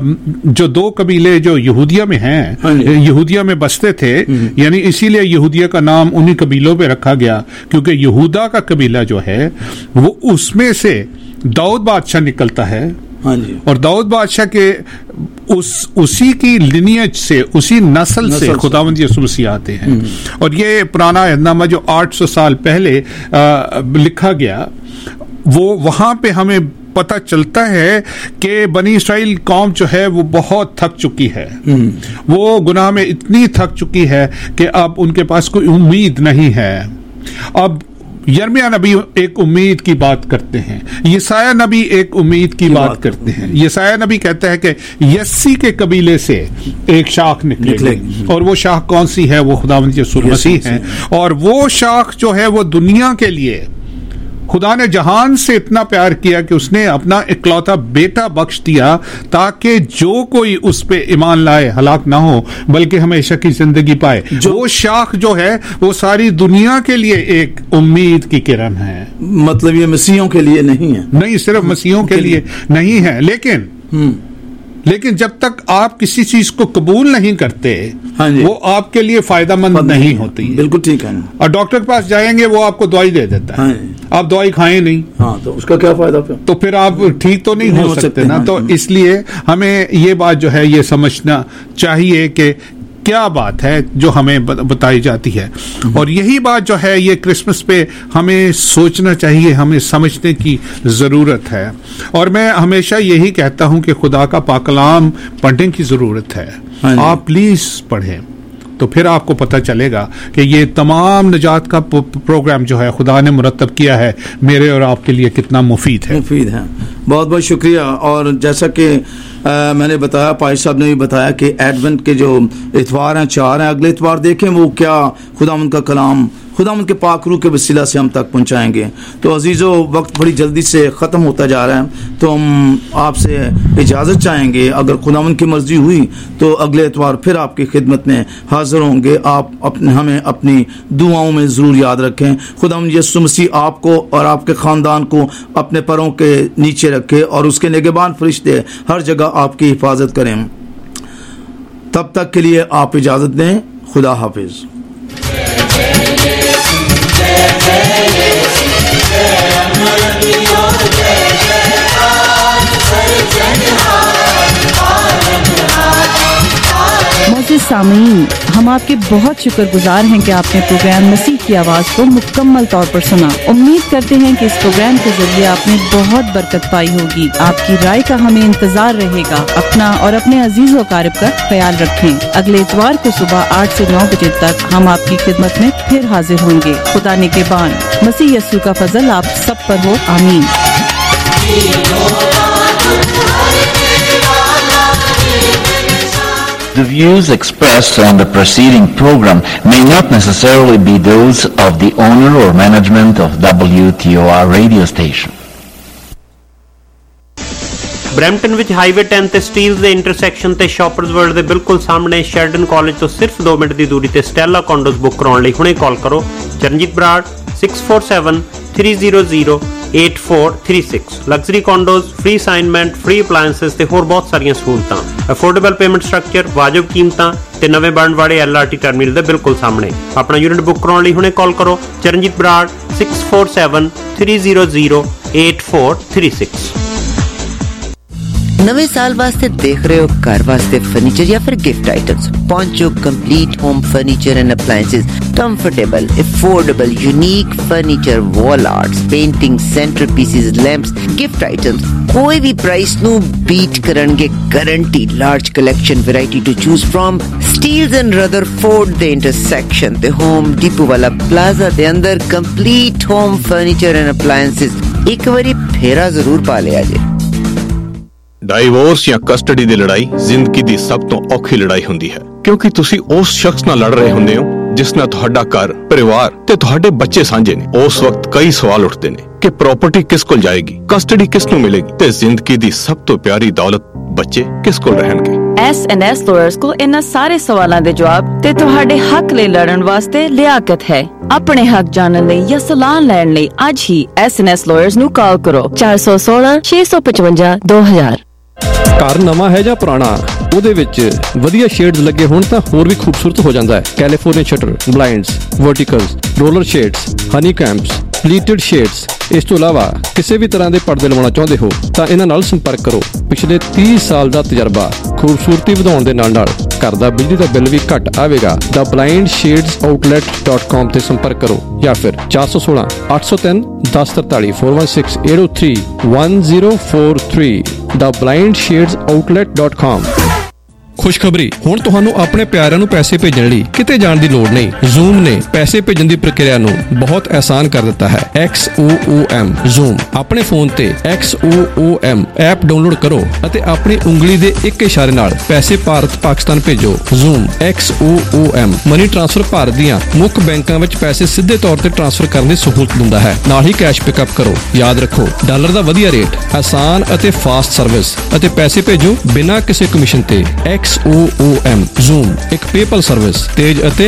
जो दो कबीले जो यहूदिया में हैं, हाँ यहूदिया में बसते थे, यानी इसीलिए यहूदिया का नाम उन्हीं कबीलों पे रखा गया, क्योंकि यहूदा का कबीला जो है वो उसमें से दाऊद बादशाह निकलता है. हाँ जी. और दाऊद बादशाह के उस उसी की लिनियज से, उसी नस्ल से खुदावंद यीशु मसीह आते हैं. और ये पुराना अहदनामा जो आठ सौ साल पहले आ, लिखा गया, वो वहां पे हमें पता चलता है कि बनी इसराइल कौम जो है वो बहुत थक चुकी है. वो गुनाह में इतनी थक चुकी है कि अब उनके पास कोई उम्मीद नहीं है. अब यिर्मयाह नबी एक उम्मीद की बात करते हैं, यशायाह नबी एक उम्मीद की बात, बात करते हैं. यशायाह नबी कहता है कि यस्सी के कबीले से एक शाख निकलेगी, और वो शाख कौन सी है? वो खुदावंद यीशु मसीह है. और वो शाख जो है वो दुनिया के लिए, खुदा ने जहान से इतना प्यार किया कि उसने अपना इकलौता बेटा बख्श दिया, ताकि जो कोई उस पे ईमान लाए हलाक ना हो बल्कि हमेशा की जिंदगी पाए. वो शाख जो है वो सारी दुनिया के लिए एक उम्मीद की किरण है. मतलब ये मसीहों के लिए नहीं है, नहीं, सिर्फ मसीहों के लिए नहीं है, लेकिन लेकिन जब तक आप किसी चीज को कबूल नहीं करते, हाँ जी, वो आपके लिए फायदेमंद नहीं होती. बिल्कुल ठीक है. और डॉक्टर के पास जाएंगे, वो आपको दवाई दे देता है, हाँ, आप दवाई खाएं नहीं, हाँ, तो उसका क्या फायदा फिर? तो फिर आप ठीक तो नहीं, नहीं हो, हो सकते ना. हाँ, तो इसलिए हमें ये बात जो है ये समझना चाहिए कि क्या बात है जो हमें बताई जाती है. और यही बात जो है ये क्रिसमस पे हमें सोचना चाहिए, हमें समझने की जरूरत है. और मैं हमेशा यही कहता हूं कि खुदा का पाकलाम पढ़ने की जरूरत है. आप प्लीज पढ़ें, तो फिर आपको पता चलेगा कि ये तमाम निजात का प्रोग्राम जो है खुदा ने मुरतब किया है मेरे और आपके लिए कितना मुफीद है. मुफीद है. बहुत बहुत शुक्रिया. और जैसा कि आ, मैंने बताया, पाई साहब ने भी बताया कि एडवेंट के जो इतवार हैं चार हैं, अगले इतवार देखें वो क्या खुदावंद का कलाम खुदावंद के पाक रूह के वसीला से हम तक पहुंचाएंगे. तो अजीज़ों, वक्त बड़ी जल्दी से ख़त्म होता जा रहा है, तो हम आपसे इजाज़त चाहेंगे. अगर खुदावंद की मर्जी हुई तो अगले इतवार फिर आपकी खिदमत में हाजिर होंगे. आप अपने हमें अपनी दुआओं में ज़रूर याद रखें. खुदावंद यीशु मसीह आपको और आपके ख़ानदान को अपने पैरों के नीचे रखे और उसके निगहबान फरिश्ते हर जगह आपकी हिफाजत करें. तब तक के लिए आप इजाज़त दें. खुदा हाफिज. मोअज़्ज़िज़ सामीन, हम आपके बहुत शुक्रगुजार हैं कि आपने प्रोग्राम मसीह की आवाज़ को मुकम्मल तौर पर सुना. उम्मीद करते हैं कि इस प्रोग्राम के जरिए आपने बहुत बरकत पाई होगी. आपकी राय का हमें इंतजार रहेगा. अपना और अपने अजीज व क़ारिब का ख्याल रखें. अगले इतवार को सुबह आठ से नौ बजे तक हम आपकी खिदमत में फिर हाजिर होंगे. खुदा निगहबान. मसीह यस्सु का फजल आप सब पर हो. आमीन. The views expressed on the preceding program may not necessarily be those of the owner or management of W T O R radio station. Brampton ਵਿੱਚ ਹਾਈਵੇ ਟੈਨ ਤੇ ਸਟੀਲਸ ਦੇ ਇੰਟਰਸੈਕਸ਼ਨ ਤੇ ਸ਼ਾਪਰਜ਼ ਵਰਲਡ ਦੇ ਬਿਲਕੁਲ ਸਾਹਮਣੇ Sheridan college ਤੋਂ ਸਿਰਫ ਦੋ ਮਿੰਟ ਦੀ ਦੂਰੀ ਤੇ ਸਟੈਲਾ ਕੌਂਡੋਜ਼ ਬੁੱਕ ਕਰਾਉਣ ਲਈ ਹੁਣੇ ਕਾਲ ਕਰੋ. Charanjit Brar six four seven three zero zero eight four three six. Luxury condos, free assignment, free appliances ਤੇ ਹੋਰ ਬਹੁਤ ਸਾਰੀਆਂ ਸਹੂਲਤਾਂ. ਅਫੋਰਡੇਬਲ ਪੇਮੈਂਟ ਸਟਰਕਚਰ, ਵਾਜਬ ਕੀਮਤਾਂ ਤੇ ਨਵੇਂ ਬਣਨ ਵਾਲੇ ਐਲ ਆਰ ਟੀ ਟਰਮੀਨਲ ਦੇ ਬਿਲਕੁਲ ਸਾਹਮਣੇ. ਆਪਣਾ ਯੂਨਿਟ ਬੁੱਕ ਕਰਾਉਣ ਲਈ ਹੁਣੇ ਕਾਲ ਕਰੋ. Charanjit Brar six four seven three zero zero eight four three six. नवे साल वास्ते देख रहे हो घर वास्ते फर्नीचर या फिर गिफ्ट आइटम्स? पहुंचो complete home furniture and appliances. Comfortable, affordable, unique furniture, wall arts, painting, centre pieces, lamps, gift items कोई भी प्राइस नु बीट करनगे. Guarantee large collection, variety to choose from. Steeles and Rutherford दे intersection ते Home Depot वाला plaza दे अंदर complete home furniture and appliances. एक बारी फेरा जरूर पा लिया जे. ਡਾਈਵੋਰਸ ਜਾਂ ਕਸਟਡੀ ਦੀ ਲੜਾਈ ਜ਼ਿੰਦਗੀ ਦੀ ਸਭ ਤੋਂ ਔਖੀ ਲੜਾਈ ਹੁੰਦੀ ਹੈ, ਕਿਉਂਕਿ ਤੁਸੀਂ ਉਸ ਸ਼ਖਸ ਨਾਲ ਲੜ ਰਹੇ ਹੁੰਦੇ ਹੋ ਜਿਸ ਨਾਲ ਤੁਹਾਡਾ ਘਰ, ਪਰਿਵਾਰ ਤੇ ਤੁਹਾਡੇ ਬੱਚੇ ਸਾਂਝੇ ਨੇ। ਉਸ ਵਕਤ ਕਈ ਸਵਾਲ ਉੱਠਦੇ ਨੇ ਕਿ ਪ੍ਰਾਪਰਟੀ ਕਿਸ ਕੋਲ ਜਾਏਗੀ, ਕਸਟਡੀ ਕਿਸ ਨੂੰ ਮਿਲੇਗੀ ਤੇ ਜ਼ਿੰਦਗੀ ਦੀ ਸਭ ਤੋਂ ਪਿਆਰੀ ਦੌਲਤ ਬੱਚੇ ਕਿਸ ਕੋਲ ਰਹਿਣਗੇ। ਐਸ ਐਂਡ ਐਸ ਲਾਇਰਸ ਕੋਲ ਇਹਨਾਂ ਸਾਰੇ ਸਵਾਲਾਂ ਦੇ ਜਵਾਬ ਤੇ ਤੁਹਾਡੇ ਹੱਕ ਲਈ ਲੜਨ ਵਾਸਤੇ ਲਿਆਕਤ ਹੈ। ਆਪਣੇ ਹੱਕ ਜਾਣਨ ਲਈ ਜਾਂ ਸਲਾਹ ਲੈਣ ਲਈ ਅੱਜ ਹੀ ਐਸ ਐਂਡ ਐਸ ਲਾਇਰਸ ਨੂੰ ਕਾਲ ਕਰੋ ਚਾਰ ਸੌ ਸੋਲਾਂ ਛੇ ਸੌ ਪਚਵੰਜਾ ਦੋ ਹਜ਼ਾਰ। ਘਰ ਨਵਾਂ ਹੈ ਜਾਂ ਪੁਰਾਣਾ, ਉਹਦੇ ਵਿੱਚ ਵਧੀਆ ਸ਼ੇਡਸ ਲੱਗੇ ਹੋਣ ਤਾਂ ਹੋਰ ਵੀ ਖੂਬਸੂਰਤ ਹੋ ਜਾਂਦਾ ਹੈ। California shutter, blinds, verticals, roller shades, honeycombs, pleated shades. ਇਸ ਤੋਂ ਇਲਾਵਾ ਕਿਸੇ ਵੀ ਤਰ੍ਹਾਂ ਦੇ ਪਰਦੇ ਲਵਾਉਣਾ ਚਾਹੁੰਦੇ ਹੋ ਤਾਂ ਇਹਨਾਂ ਨਾਲ ਸੰਪਰਕ ਕਰੋ। ਪਿਛਲੇ ਤੀਹ ਸਾਲ ਦਾ ਤਜਰਬਾ, ਖੂਬਸੂਰਤੀ ਵਧਾਉਣ ਦੇ ਨਾਲ ਨਾਲ ਘਰ ਦਾ ਬਿਜਲੀ ਦਾ ਬਿੱਲ ਵੀ ਘੱਟ ਆਵੇਗਾ। The blind shades outlet dot com ਤੇ ਸੰਪਰਕ ਕਰੋ ਜਾਂ ਫਿਰ ਚਾਰ ਸੌ ਸੋਲਾਂ ਅੱਠ ਸੌ ਤਿੰਨ ਦਸ ਤਰਤਾਲੀ ਚਾਰ ਇੱਕ ਛੇ ਅੱਠ ਜ਼ੀਰੋ ਥ੍ਰੀ ਇੱਕ ਜ਼ੀਰੋ ਚਾਰ ਤਿੰਨ the blind shades outlet dot com. ਖੁਸ਼ਖਬਰੀ, ਹੁਣ ਤੁਹਾਨੂੰ ਆਪਣੇ ਪਿਆਰਿਆਂ ਨੂੰ ਪੈਸੇ ਭੇਜਣ ਲਈ ਕਿਤੇ ਜਾਣ ਦੀ ਲੋੜ ਨਹੀਂ। ਜ਼ੂਮ ਨੇ ਪੈਸੇ ਭੇਜਣ ਦੀ ਪ੍ਰਕਿਰਿਆ ਨੂੰ ਬਹੁਤ ਆਸਾਨ ਕਰ ਦਿੱਤਾ ਹੈ। X O O M Xoom. ਆਪਣੇ ਫੋਨ ਤੇ X O O M app download ਕਰੋ ਅਤੇ ਆਪਣੀ ਉਂਗਲੀ ਦੇ ਇੱਕ ਇਸ਼ਾਰੇ ਨਾਲ ਪੈਸੇ ਭਾਰਤ ਪਾਕਿਸਤਾਨ ਭੇਜੋ। Xoom X O O M money transfer Bharat ਦੀਆਂ ਮੁੱਖ ਬੈਂਕਾਂ ਵਿੱਚ ਪੈਸੇ ਸਿੱਧੇ ਤੌਰ ਤੇ ਟ੍ਰਾਂਸਫਰ ਕਰਨ ਦੀ ਸਹੂਲਤ ਦਿੰਦਾ ਹੈ। ਨਾਲ ਹੀ ਕੈਸ਼ ਪਿਕਅਪ ਕਰੋ। ਯਾਦ ਰੱਖੋ, ਡਾਲਰ ਦਾ ਵਧੀਆ ਰੇਟ, ਆਸਾਨ ਅਤੇ ਫਾਸਟ ਸਰਵਿਸ ਅਤੇ ਪੈਸੇ ਭੇਜੋ ਬਿਨਾਂ ਕਿਸੇ ਕਮਿਸ਼ਨ ਤੇ। X O O M Xoom ਇੱਕ ਪੇਪਲ ਸਰਵਿਸ, ਤੇਜ਼ ਅਤੇ